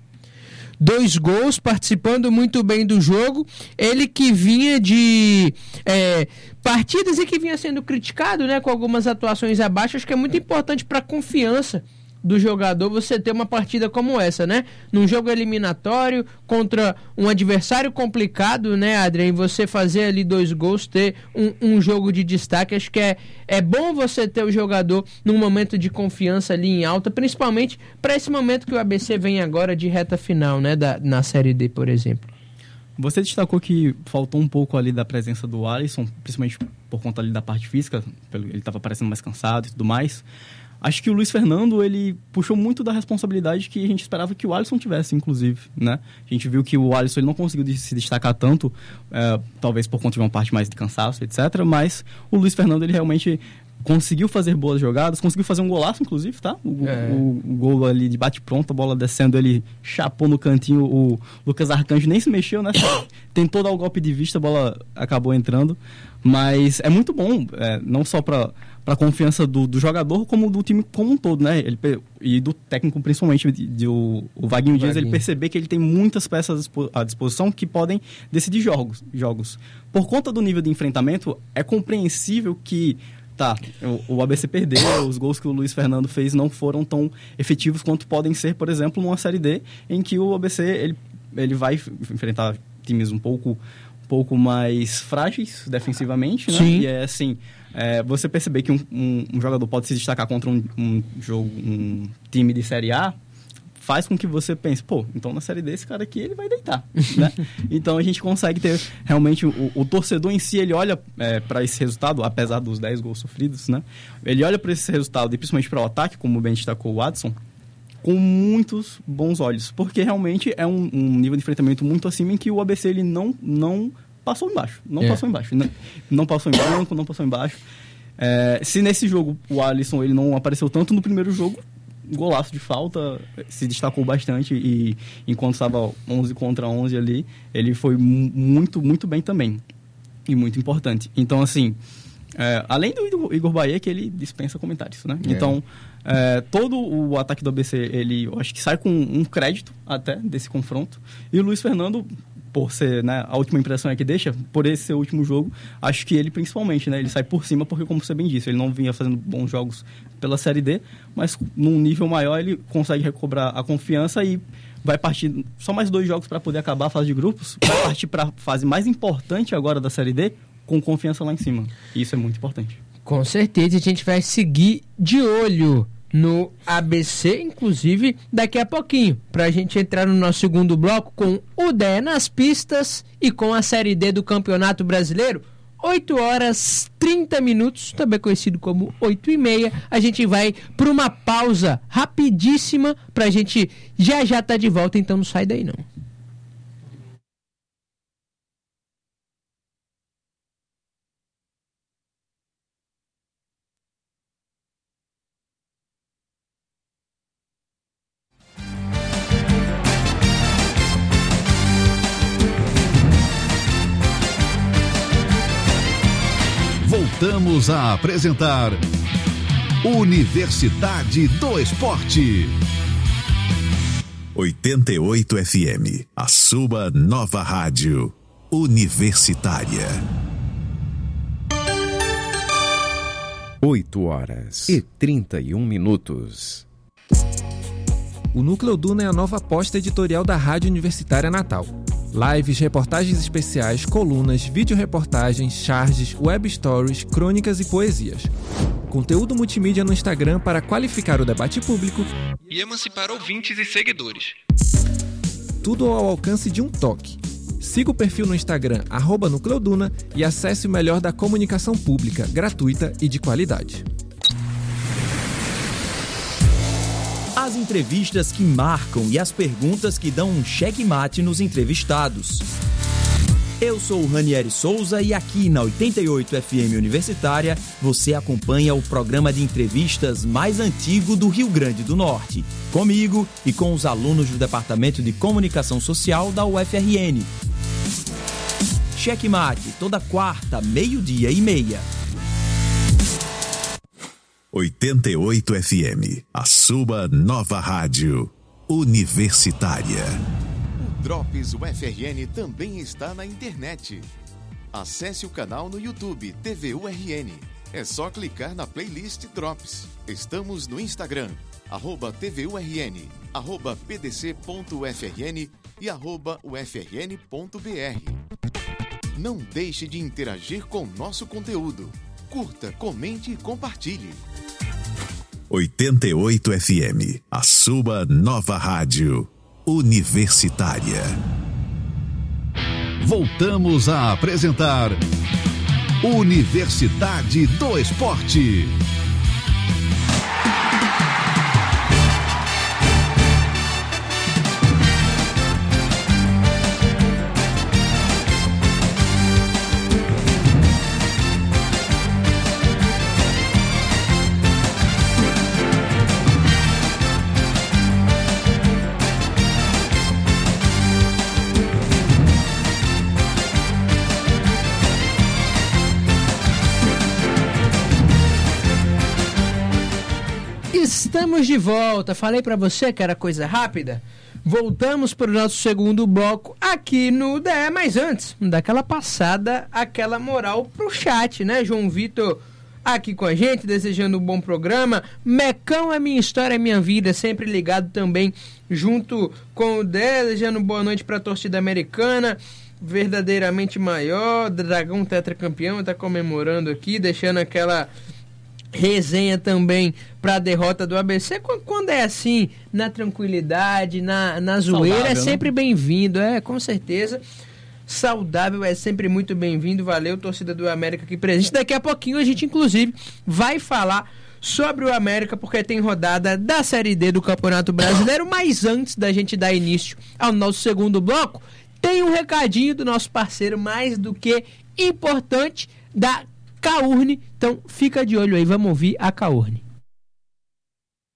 Dois gols, participando muito bem do jogo. Ele que vinha de é, partidas e que vinha sendo criticado, né, com algumas atuações abaixo. Acho que é muito importante para a confiança do jogador você ter uma partida como essa, né? Num jogo eliminatório contra um adversário complicado, né, Adriano? Você fazer ali dois gols, ter um, um jogo de destaque. Acho que é, é bom você ter o jogador num momento de confiança ali em alta, principalmente para esse momento que o A B C vem agora de reta final, né, da, na Série D, por exemplo. Você destacou que faltou um pouco ali da presença do Alisson, principalmente por conta ali da parte física, ele estava parecendo mais cansado e tudo mais. Acho que o Luiz Fernando, ele puxou muito da responsabilidade que a gente esperava que o Alisson tivesse, inclusive, né? A gente viu que o Alisson ele não conseguiu se destacar tanto, é, talvez por conta de uma parte mais de cansaço, etcétera. Mas o Luiz Fernando, ele realmente conseguiu fazer boas jogadas, conseguiu fazer um golaço, inclusive, tá? O, é. o, o gol ali de bate-pronto, a bola descendo, ele chapou no cantinho, o Lucas Arcanjo nem se mexeu, né? Tentou dar o golpe de vista, a bola acabou entrando. Mas é muito bom, é, não só para para a confiança do, do jogador, como do time como um todo, né? Ele, e do técnico, principalmente, de, de o, o Vaguinho Dias, ele perceber que ele tem muitas peças à disposição que podem decidir jogos, jogos. Por conta do nível de enfrentamento, é compreensível que tá, o, o A B C perdeu, os gols que o Luiz Fernando fez não foram tão efetivos quanto podem ser, por exemplo, numa Série D, em que o A B C ele, ele vai enfrentar times um pouco, um pouco mais frágeis defensivamente, né? Sim. E é assim... É, você perceber que um, um, um jogador pode se destacar contra um, um jogo, um time de Série A, faz com que você pense, pô, então na Série D esse cara aqui ele vai deitar, né? Então a gente consegue ter realmente o, o torcedor em si, ele olha é, para esse resultado, apesar dos dez gols sofridos, né? Ele olha para esse resultado e principalmente para o ataque, como bem destacou o Adson, com muitos bons olhos, porque realmente é um, um nível de enfrentamento muito acima em que o A B C ele não, não passou embaixo, não é. passou embaixo, não, não passou em branco, não passou embaixo. É, se nesse jogo o Alisson ele não apareceu tanto no primeiro jogo, golaço de falta, se destacou bastante e enquanto estava onze contra onze ali, ele foi muito, muito bem também e muito importante. Então, assim, é, além do Igor Bahia, que ele dispensa comentários, né? É. Então, é, todo o ataque do A B C, ele, eu acho que sai com um crédito até desse confronto. E o Luiz Fernando, por ser, né, a última impressão é que deixa, por esse ser o último jogo, acho que ele principalmente, né, ele sai por cima porque, como você bem disse, ele não vinha fazendo bons jogos pela Série D, mas num nível maior ele consegue recobrar a confiança e vai partir só mais dois jogos para poder acabar a fase de grupos, vai partir para a fase mais importante agora da Série D com confiança lá em cima. E isso é muito importante. Com certeza, a gente vai seguir de olho no A B C, inclusive daqui a pouquinho, para a gente entrar no nosso segundo bloco com o D E nas pistas e com a Série D do Campeonato Brasileiro. oito horas trinta minutos, também conhecido como oito e meia. A gente vai para uma pausa rapidíssima para a gente já já tá de volta, então não sai daí não. Voltamos a apresentar Universidade do Esporte. oitenta e oito F M, a sua nova rádio universitária. oito horas e trinta e um minutos. O Núcleo Duna é a nova aposta editorial da Rádio Universitária Natal. Lives, reportagens especiais, colunas, videoreportagens, charges, web stories, crônicas e poesias. Conteúdo multimídia no Instagram para qualificar o debate público e emancipar ouvintes e seguidores. Tudo ao alcance de um toque. Siga o perfil no Instagram, arroba Nucleoduna, e acesse o melhor da comunicação pública, gratuita e de qualidade. As entrevistas que marcam e as perguntas que dão um checkmate nos entrevistados. Eu sou o Ranieri Souza e aqui na oitenta e oito F M Universitária você acompanha o programa de entrevistas mais antigo do Rio Grande do Norte. Comigo e com os alunos do Departamento de Comunicação Social da U F R N. Checkmate, toda quarta, meio-dia e meia. oitenta e oito F M, a sua nova rádio universitária. O Drops U F R N também está na internet. Acesse o canal no YouTube T V U R N. É só clicar na playlist Drops. Estamos no Instagram, arroba T V U R N, arroba P D C ponto U F R N e arroba U F R N ponto B R. Não deixe de interagir com nosso conteúdo. Curta, comente e compartilhe. oitenta e oito F M, a sua nova rádio universitária. Voltamos a apresentar Universidade do Esporte. Estamos de volta. Falei pra você que era coisa rápida. Voltamos para o nosso segundo bloco aqui no D E, mas antes, daquela passada, aquela moral pro chat, né? João Vitor aqui com a gente, desejando um bom programa. Mecão é minha história, é minha vida, sempre ligado também junto com o D E, desejando boa noite pra torcida americana, verdadeiramente maior, Dragão tetracampeão, tá comemorando aqui, deixando aquela resenha também para a derrota do A B C. Quando é assim, na tranquilidade, na, na zoeira, saudável, é sempre, né? Bem-vindo, é, com certeza. Saudável é sempre muito bem-vindo. Valeu, torcida do América aqui presente. Daqui a pouquinho a gente, inclusive, vai falar sobre o América, porque tem rodada da Série D do Campeonato Brasileiro. Mas antes da gente dar início ao nosso segundo bloco, tem um recadinho do nosso parceiro mais do que importante, da Caurne. Então fica de olho aí, vamos ouvir a Caurne.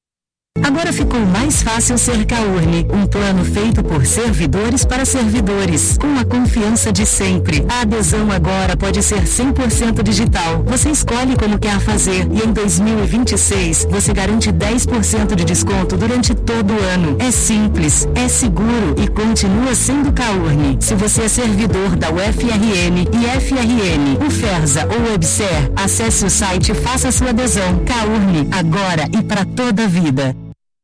Agora ficou mais fácil ser Caurne, um plano feito por servidores para servidores, com a confiança de sempre. A adesão agora pode ser cem por cento digital. Você escolhe como quer fazer e em dois mil e vinte e seis você garante dez por cento de desconto durante todo o ano. É simples, é seguro e continua sendo Caurne. Se você é servidor da U F R N e F R N, UFERSA ou Webser, acesse o site e faça sua adesão. Caurne, agora e para toda a vida.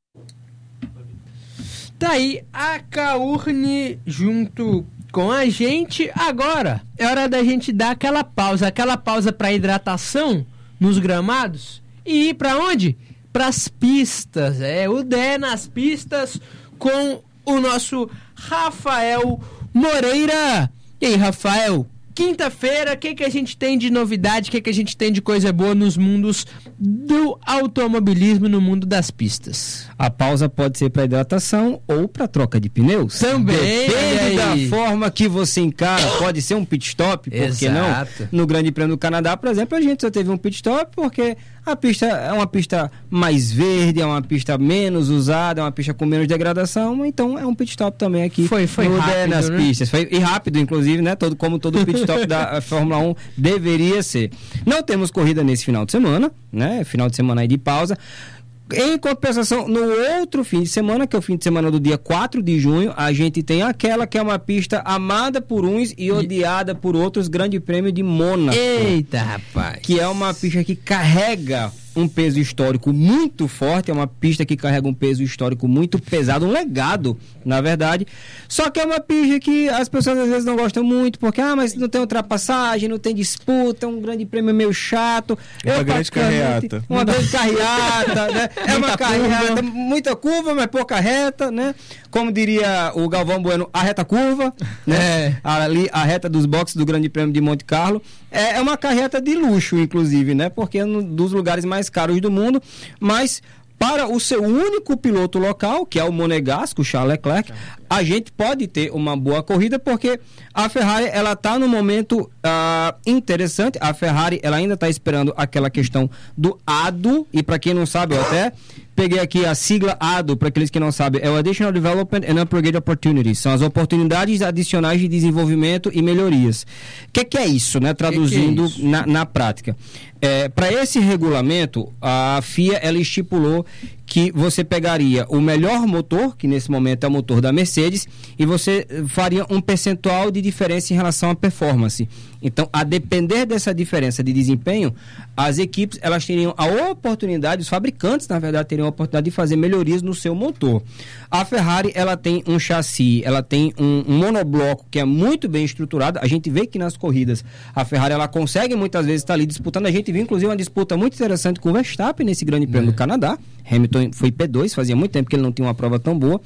Tá aí a Caurne junto com a gente. Agora é hora da gente dar aquela pausa, aquela pausa para hidratação nos gramados e ir para onde? Para as pistas. É o Dé nas pistas com o nosso Rafael Moreira. E aí, Rafael? Quinta-feira, o que, que a gente tem de novidade, o que, que a gente tem de coisa boa nos mundos do automobilismo, no mundo das pistas? A pausa pode ser para hidratação ou para troca de pneus. Também. Depende da forma que você encara. Pode ser um pit stop, por que não? No Grande Prêmio do Canadá, por exemplo, a gente só teve um pit stop porque a pista é uma pista mais verde, é uma pista menos usada, é uma pista com menos degradação, então é um pit stop também aqui. Foi, foi no rápido, nas né? pistas. Foi, e rápido, inclusive, né? Todo, como todo pit stop da Fórmula um deveria ser. Não temos corrida nesse final de semana, né? Final de semana aí de pausa. Em compensação, no outro fim de semana, que é o fim de semana do dia quatro de junho, a gente tem aquela que é uma pista amada por uns e odiada por outros, Grande Prêmio de Mônaco. Eita, rapaz! Que é uma pista que carrega um peso histórico muito forte, é uma pista que carrega um peso histórico muito pesado, um legado, na verdade. Só que é uma pista que as pessoas às vezes não gostam muito, porque, ah, mas não tem ultrapassagem, não tem disputa, é um grande prêmio meio chato. É uma grande carreata. Uma grande carreata, né? É uma carreata, muita curva, mas pouca reta, né? Como diria o Galvão Bueno, a reta curva, né? É. Ali, a reta dos boxes do Grande Prêmio de Monte Carlo. É, é uma carreta de luxo, inclusive, né? Porque é um dos lugares mais caros do mundo, mas para o seu único piloto local, que é o monegasco, o Charles Leclerc, a gente pode ter uma boa corrida, porque a Ferrari, ela está num momento uh, interessante. A Ferrari, ela ainda está esperando aquela questão do A D O, e para quem não sabe, eu até peguei aqui a sigla A D O, para aqueles que não sabem, é o Additional Development and Upgrade Opportunities, são as oportunidades adicionais de desenvolvimento e melhorias. O que, que é isso, né? Traduzindo que que é isso? Na, na prática. É, para esse regulamento, a F I A, ela estipulou que você pegaria o melhor motor, que nesse momento é o motor da Mercedes, e você faria um percentual de diferença em relação à performance. Então, a depender dessa diferença de desempenho, as equipes, elas teriam a oportunidade, os fabricantes, na verdade, teriam a oportunidade de fazer melhorias no seu motor. A Ferrari, ela tem um chassi, ela tem um, um monobloco que é muito bem estruturado. A gente vê que nas corridas, a Ferrari, ela consegue muitas vezes estar ali disputando. A gente viu, inclusive, uma disputa muito interessante com o Verstappen nesse Grande Prêmio é. do Canadá. Hamilton foi P dois, fazia muito tempo que ele não tinha uma prova tão boa,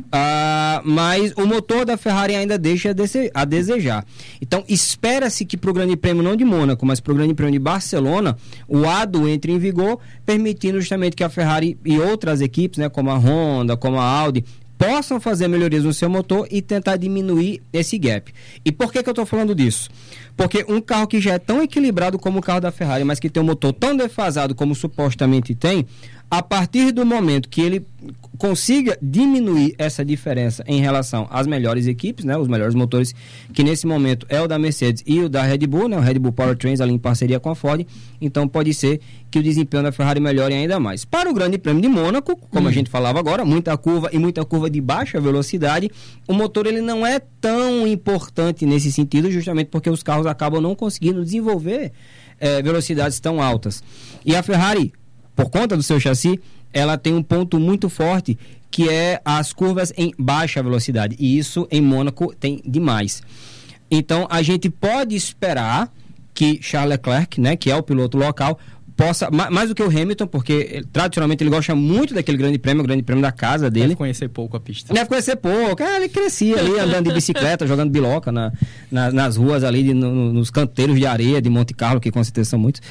uh, mas o motor da Ferrari ainda deixa a, dese- a desejar. Então espera-se que para o Grande Prêmio não de Mônaco, mas para o Grande Prêmio de Barcelona, o A D O entre em vigor, permitindo justamente que a Ferrari e outras equipes, né, como a Honda, como a Audi, possam fazer melhorias no seu motor e tentar diminuir esse gap. E por que que eu estou falando disso? Porque um carro que já é tão equilibrado como o carro da Ferrari, mas que tem um motor tão defasado como supostamente tem, a partir do momento que ele consiga diminuir essa diferença em relação às melhores equipes, né, os melhores motores, que nesse momento é o da Mercedes e o da Red Bull, né, o Red Bull Powertrains ali em parceria com a Ford, então pode ser que o desempenho da Ferrari melhore ainda mais. Para o Grande Prêmio de Mônaco, como hum. a gente falava agora, muita curva e muita curva de baixa velocidade, o motor ele não é tão importante nesse sentido, justamente porque os carros acabam não conseguindo desenvolver eh, velocidades tão altas. E a Ferrari, por conta do seu chassi, ela tem um ponto muito forte, que é as curvas em baixa velocidade. E isso em Mônaco tem demais. Então, a gente pode esperar que Charles Leclerc, né, que é o piloto local, possa, mais do que o Hamilton, porque ele, tradicionalmente ele gosta muito daquele grande prêmio, o grande prêmio da casa dele. Deve conhecer pouco a pista. Deve conhecer pouco. Ah, ele crescia ali andando de bicicleta, jogando biloca na, na, nas ruas ali, de, no, nos canteiros de areia de Monte Carlo, que com certeza são muitos.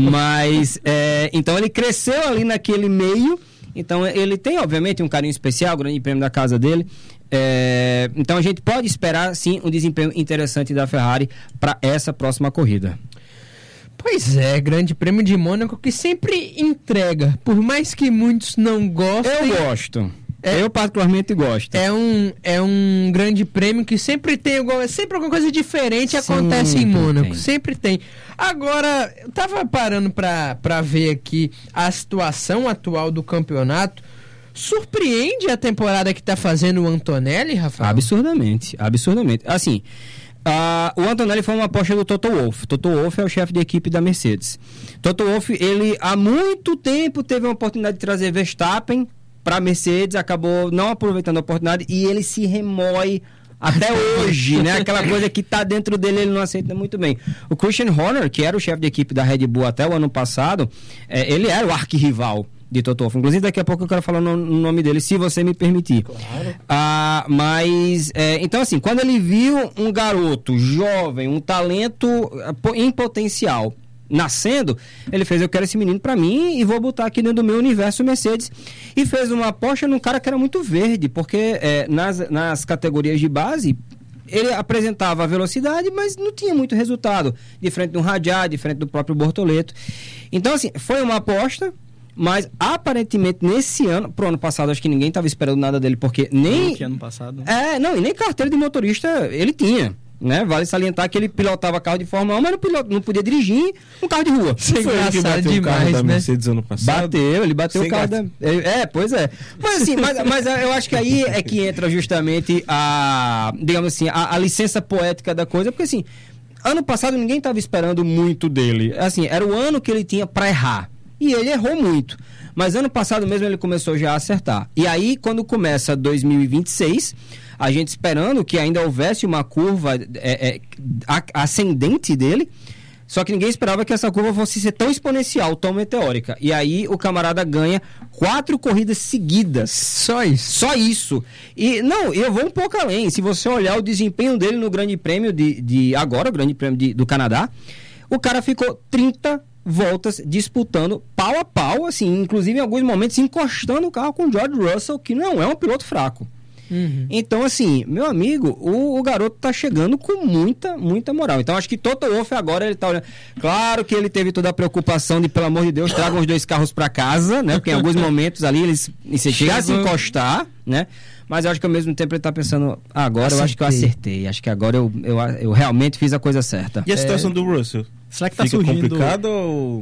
Mas, é, então ele cresceu ali naquele meio, então ele tem, obviamente, um carinho especial, o grande prêmio da casa dele. É, então a gente pode esperar, sim, um desempenho interessante da Ferrari para essa próxima corrida. Pois é, Grande Prêmio de Mônaco que sempre entrega, por mais que muitos não gostem. Eu gosto. É, eu particularmente gosto. É um, é um grande prêmio que sempre tem igual, sempre alguma coisa diferente Sim, acontece em Mônaco, tem. sempre tem. Agora, eu tava parando pra, pra ver aqui a situação atual do campeonato. Surpreende a temporada que tá fazendo o Antonelli, Rafael? Absurdamente, absurdamente. Assim, uh, o Antonelli foi uma aposta do Toto Wolff. Toto Wolff é o chefe de equipe da Mercedes. Toto Wolff, ele há muito tempo teve a oportunidade de trazer Verstappen para a Mercedes, acabou não aproveitando a oportunidade e ele se remói até hoje, né? Aquela coisa que tá dentro dele, ele não aceita muito bem. O Christian Horner, que era o chefe de equipe da Red Bull até o ano passado, é, ele era o arquirrival de Toto Wolff. Inclusive, daqui a pouco eu quero falar no, no nome dele, se você me permitir. Claro. Ah, mas, é, então assim, quando ele viu um garoto jovem, um talento em potencial nascendo, ele fez, eu quero esse menino pra mim e vou botar aqui dentro do meu universo Mercedes, e fez uma aposta num cara que era muito verde, porque é, nas, nas categorias de base ele apresentava a velocidade, mas não tinha muito resultado, diferente do Radiar, diferente do próprio Bortoleto. Então assim, foi uma aposta, mas aparentemente nesse ano, pro ano passado acho que ninguém estava esperando nada dele, porque nem... Que ano passado. É, não, e nem carteira de motorista ele tinha. Né? Vale salientar que ele pilotava carro de Fórmula um, mas não, pilot, não podia dirigir um carro de rua. Você foi ele que bateu demais, o carro da Mercedes, né? Ano passado? Bateu, ele bateu Sem o carro gato. da... É, pois é. Mas assim, mas, mas eu acho que aí é que entra justamente a, digamos assim, a, a licença poética da coisa, porque assim, ano passado ninguém estava esperando muito dele. Assim, era o ano que ele tinha para errar. E ele errou muito. Mas ano passado mesmo ele começou já a acertar. E aí, quando começa dois mil e vinte e seis, a gente esperando que ainda houvesse uma curva é, é, ascendente dele, só que ninguém esperava que essa curva fosse ser tão exponencial, tão meteórica. E aí o camarada ganha quatro corridas seguidas. Só isso? Só isso. E não, eu vou um pouco além. Se você olhar o desempenho dele no Grande Prêmio de, de agora, o Grande Prêmio de, do Canadá, o cara ficou trinta voltas disputando pau a pau, assim, inclusive em alguns momentos encostando o carro com o George Russell, que não é um piloto fraco. Uhum. Então, assim, meu amigo, o, o garoto tá chegando com muita, muita moral. Então, acho que Toto Wolff agora ele tá olhando. Claro que ele teve toda a preocupação de, pelo amor de Deus, tragam os dois carros para casa, né? Porque em alguns momentos ali eles se chegassem a encostar, né? Mas eu acho que ao mesmo tempo ele tá pensando, ah, agora acertei. eu acho que eu acertei. Acho que agora eu, eu, eu realmente fiz a coisa certa. E a situação é... do Russell? Será que tá Fica surgindo... complicado ou...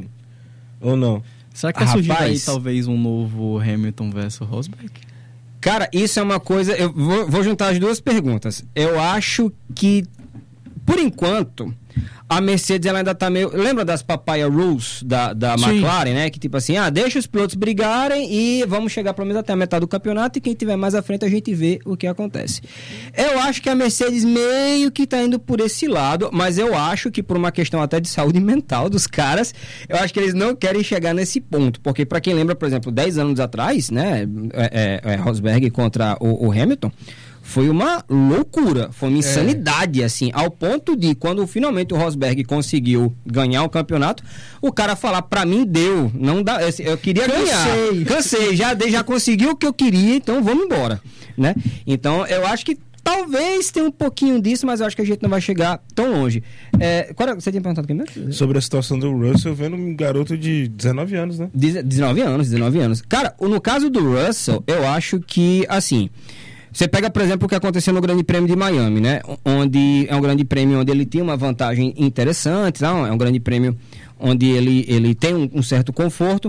ou não? Será que tá ah, surgindo rapaz... aí talvez um novo Hamilton versus Rosberg? Cara, isso é uma coisa... Eu vou, vou juntar as duas perguntas. Eu acho que, por enquanto, a Mercedes ela ainda tá meio... Lembra das papaya rules da, da McLaren, né? Que tipo assim, ah, deixa os pilotos brigarem e vamos chegar pelo menos até a metade do campeonato e quem tiver mais à frente a gente vê o que acontece. Eu acho que a Mercedes meio que tá indo por esse lado, mas eu acho que por uma questão até de saúde mental dos caras, eu acho que eles não querem chegar nesse ponto, porque para quem lembra, por exemplo, dez anos atrás, né, é, é, é Rosberg contra o, o Hamilton, foi uma loucura, foi uma insanidade, é. assim, ao ponto de, quando finalmente o Rosberg conseguiu ganhar o campeonato, o cara falar, pra mim deu, não dá, eu queria Cansei. ganhar, cansei, já, já consegui o que eu queria, então vamos embora, né? Então, eu acho que talvez tenha um pouquinho disso, mas eu acho que a gente não vai chegar tão longe. É, qual era, você tinha perguntado aqui mesmo? Sobre a situação do Russell, vendo um garoto de dezenove anos, né? dezenove anos, dezenove anos. Cara, no caso do Russell, eu acho que, assim... Você pega, por exemplo, o que aconteceu no Grande Prêmio de Miami, né? Onde é um grande prêmio onde ele tinha uma vantagem interessante, não? É um grande prêmio onde ele, ele tem um, um certo conforto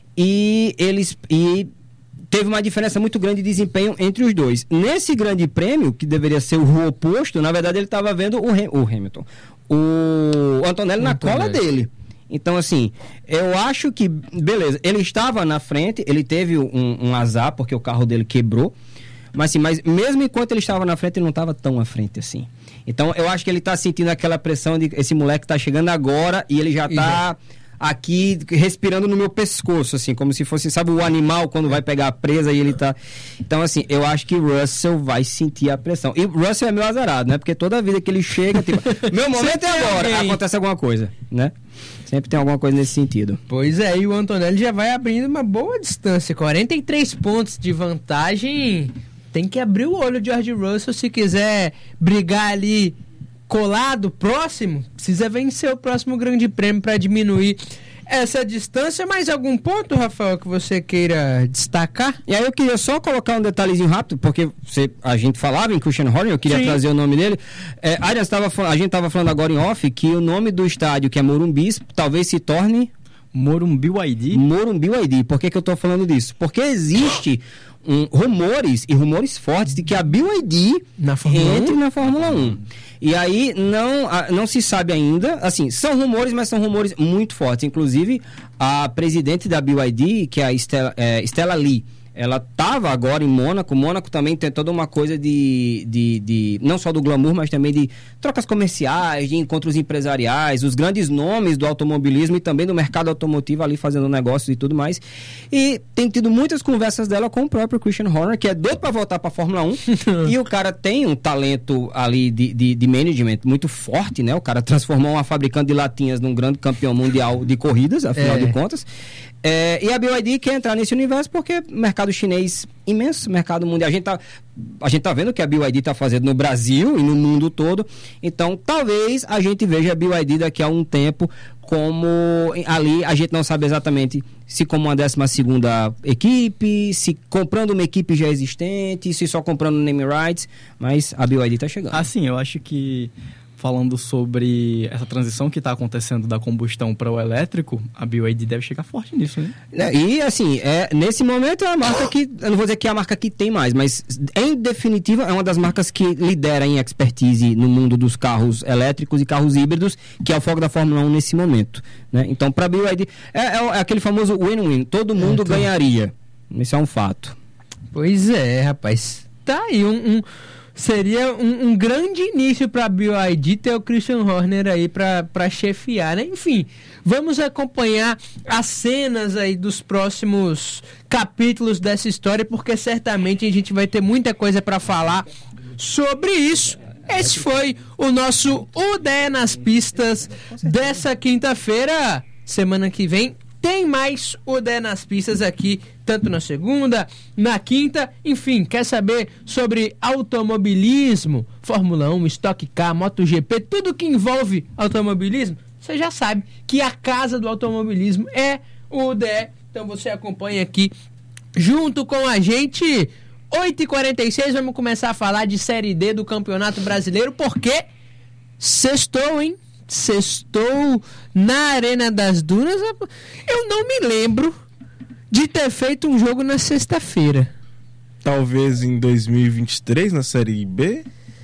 e eles e teve uma diferença muito grande de desempenho entre os dois. Nesse grande prêmio, que deveria ser o oposto, na verdade ele estava vendo o, Ham, o Hamilton, o Antonelli na cola dele. Então, assim, eu acho que, beleza, ele estava na frente, ele teve um, um azar porque o carro dele quebrou. Mas, assim, mas mesmo enquanto ele estava na frente, ele não estava tão à frente assim. Então, eu acho que ele está sentindo aquela pressão de esse moleque está chegando agora e ele já está aqui respirando no meu pescoço, assim, como se fosse, sabe, o animal quando vai pegar a presa e ele tá... Então, assim, eu acho que Russell vai sentir a pressão. E Russell é meio azarado, né? Porque toda vida que ele chega, tipo, meu momento é agora, alguém. acontece alguma coisa, né? Sempre tem alguma coisa nesse sentido. Pois é, e o Antonelli já vai abrindo uma boa distância, quarenta e três pontos de vantagem... Tem que abrir o olho de George Russell se quiser brigar ali colado, próximo, precisa vencer o próximo grande prêmio para diminuir essa distância. Mais algum ponto, Rafael, que você queira destacar? E aí eu queria só colocar um detalhezinho rápido, porque você, a gente falava em Christian Horner, eu queria Sim. trazer o nome dele. É, aliás, tava, a gente estava falando agora em off que o nome do estádio, que é Morumbi, talvez se torne... Morumbi I D? Morumbi I D. Por que, que eu estou falando disso? Porque existe um, rumores, e rumores fortes, de que a B Y D na entre na Fórmula um. E aí não, não se sabe ainda, assim, são rumores, mas são rumores muito fortes. Inclusive, a presidente da B Y D, que é a Stella, é, Stella Lee, ela estava agora em Mônaco. Mônaco também tem toda uma coisa de, de, de... não só do glamour, mas também de trocas comerciais, de encontros empresariais, os grandes nomes do automobilismo e também do mercado automotivo ali fazendo negócios e tudo mais. E tem tido muitas conversas dela com o próprio Christian Horner, que é doido para voltar para a Fórmula um. E o cara tem um talento ali de, de, de management muito forte, né? O cara transformou uma fabricante de latinhas num grande campeão mundial de corridas, afinal é. de contas. É, e a B Y D quer entrar nesse universo porque mercado chinês imenso, mercado mundial. A gente tá, a gente tá vendo o que a B Y D tá fazendo no Brasil e no mundo todo. Então, talvez a gente veja a B Y D daqui a um tempo como ali, a gente não sabe exatamente se como uma décima segunda equipe, se comprando uma equipe já existente, se só comprando name rights, mas a B Y D tá chegando. Assim, eu acho que falando sobre essa transição que está acontecendo da combustão para o elétrico, a B Y D deve chegar forte nisso, né? É, e assim, é, nesse momento é a marca que, eu não vou dizer que é a marca que tem mais, mas em definitiva é uma das marcas que lidera em expertise no mundo dos carros elétricos e carros híbridos, que é o foco da Fórmula um nesse momento, né? Então, para a B Y D, é, é, é aquele famoso win-win, todo mundo é, tô... ganharia. Isso é um fato. Pois é, rapaz. Tá aí um... um... Seria um, um grande início para a B Y D ter o Christian Horner aí para chefiar, né? Enfim, vamos acompanhar as cenas aí dos próximos capítulos dessa história, porque certamente a gente vai ter muita coisa para falar sobre isso. Esse foi o nosso U D E nas pistas dessa quinta-feira. Semana que vem tem mais U D E nas pistas aqui, tanto na segunda, na quinta, enfim, quer saber sobre automobilismo, Fórmula um, Stock Car, MotoGP, tudo que envolve automobilismo, você já sabe que a casa do automobilismo é o U D E, então você acompanha aqui junto com a gente. Oito e quarenta e seis, vamos começar a falar de Série D do Campeonato Brasileiro, porque sextou, hein? Sextou na Arena das Dunas. Eu não me lembro de ter feito um jogo na sexta-feira. Talvez em dois mil e vinte e três, na Série B.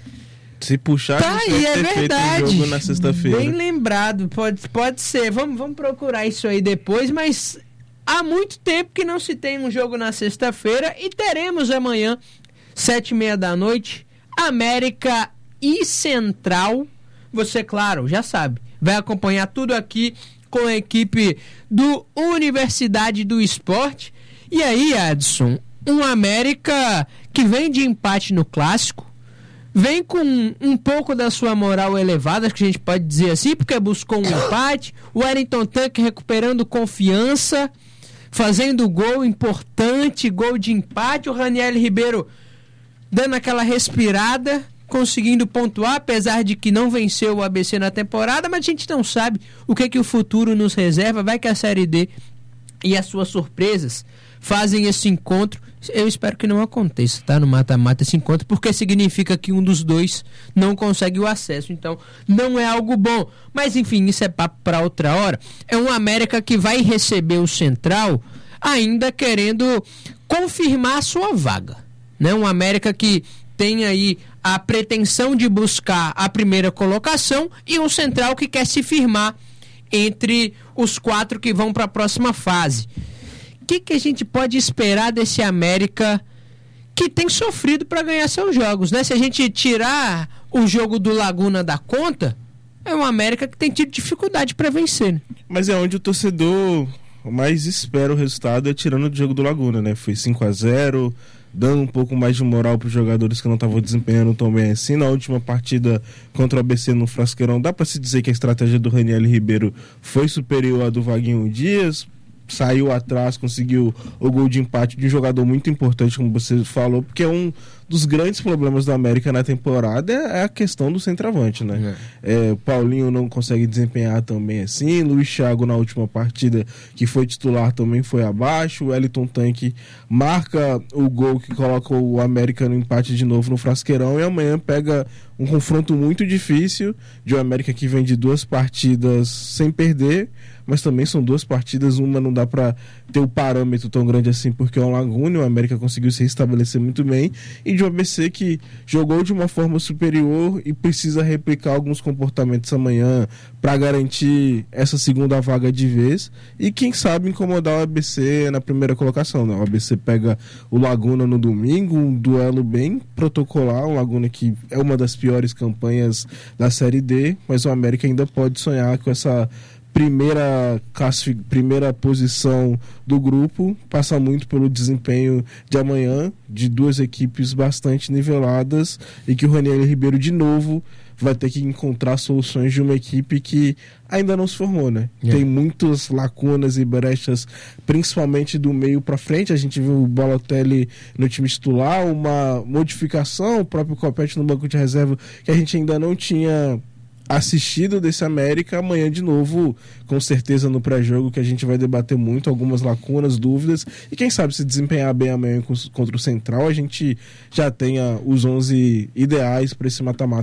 Se puxar, tá, a gente vai é ter verdade. feito um jogo na sexta-feira. Bem lembrado, pode, pode ser. Vamos, vamos procurar isso aí depois, mas há muito tempo que não se tem um jogo na sexta-feira e teremos amanhã, sete e meia da noite, América e Central. Você, claro, já sabe, vai acompanhar tudo aqui com a equipe do Universidade do Esporte. E aí, Adson, um América que vem de empate no Clássico, vem com um pouco da sua moral elevada, que a gente pode dizer assim, porque buscou um empate, o Wellington Tanque recuperando confiança, fazendo gol importante, gol de empate, o Raniel Ribeiro dando aquela respirada, conseguindo pontuar, apesar de que não venceu o A B C na temporada, mas a gente não sabe o que, que o futuro nos reserva. Vai que a Série D e as suas surpresas fazem esse encontro. Eu espero que não aconteça, tá? No mata-mata esse encontro, porque significa que um dos dois não consegue o acesso, então não é algo bom. Mas enfim, isso é papo para outra hora. É um América que vai receber o Central ainda querendo confirmar a sua vaga, né? Um América que tem aí a pretensão de buscar a primeira colocação e um Central que quer se firmar entre os quatro que vão para a próxima fase. O que, que a gente pode esperar desse América que tem sofrido para ganhar seus jogos, né? Se a gente tirar o jogo do Laguna da conta, é um América que tem tido dificuldade para vencer, né? Mas é onde o torcedor mais espera o resultado, é tirando do jogo do Laguna, né? Foi cinco a zero, dando um pouco mais de moral para os jogadores que não estavam desempenhando tão bem assim. Na última partida contra o A B C no Frasqueirão, dá para se dizer que a estratégia do Raniel Ribeiro foi superior à do Vaguinho Dias, saiu atrás, conseguiu o gol de empate de um jogador muito importante, como você falou, porque é um dos grandes problemas do América na temporada é a questão do centroavante, né? É. É, Paulinho não consegue desempenhar também assim, Luiz Thiago na última partida que foi titular também foi abaixo, o Wellington Tanque marca o gol que coloca o América no empate de novo no Frasqueirão e amanhã pega um confronto muito difícil de um América que vem de duas partidas sem perder, mas também são duas partidas, uma não dá para ter o parâmetro tão grande assim porque é um Laguna, o América conseguiu se restabelecer muito bem, e de um A B C que jogou de uma forma superior e precisa replicar alguns comportamentos amanhã para garantir essa segunda vaga de vez e quem sabe incomodar o A B C na primeira colocação, né? O A B C pega o Laguna no domingo, um duelo bem protocolar, o Laguna que é uma das piores campanhas da Série D, mas o América ainda pode sonhar com essa primeira, classific... primeira posição do grupo, passa muito pelo desempenho de amanhã, de duas equipes bastante niveladas e que o Ranieri Ribeiro de novo vai ter que encontrar soluções de uma equipe que ainda não se formou, né? É. Tem muitas lacunas e brechas, principalmente do meio para frente. A gente viu o Balotelli no time titular, uma modificação, o próprio Copete no banco de reserva que a gente ainda não tinha assistido desse América. Amanhã de novo, com certeza no pré-jogo que a gente vai debater muito, algumas lacunas, dúvidas, e quem sabe se desempenhar bem amanhã contra o Central, a gente já tenha os onze ideais para esse mata-mata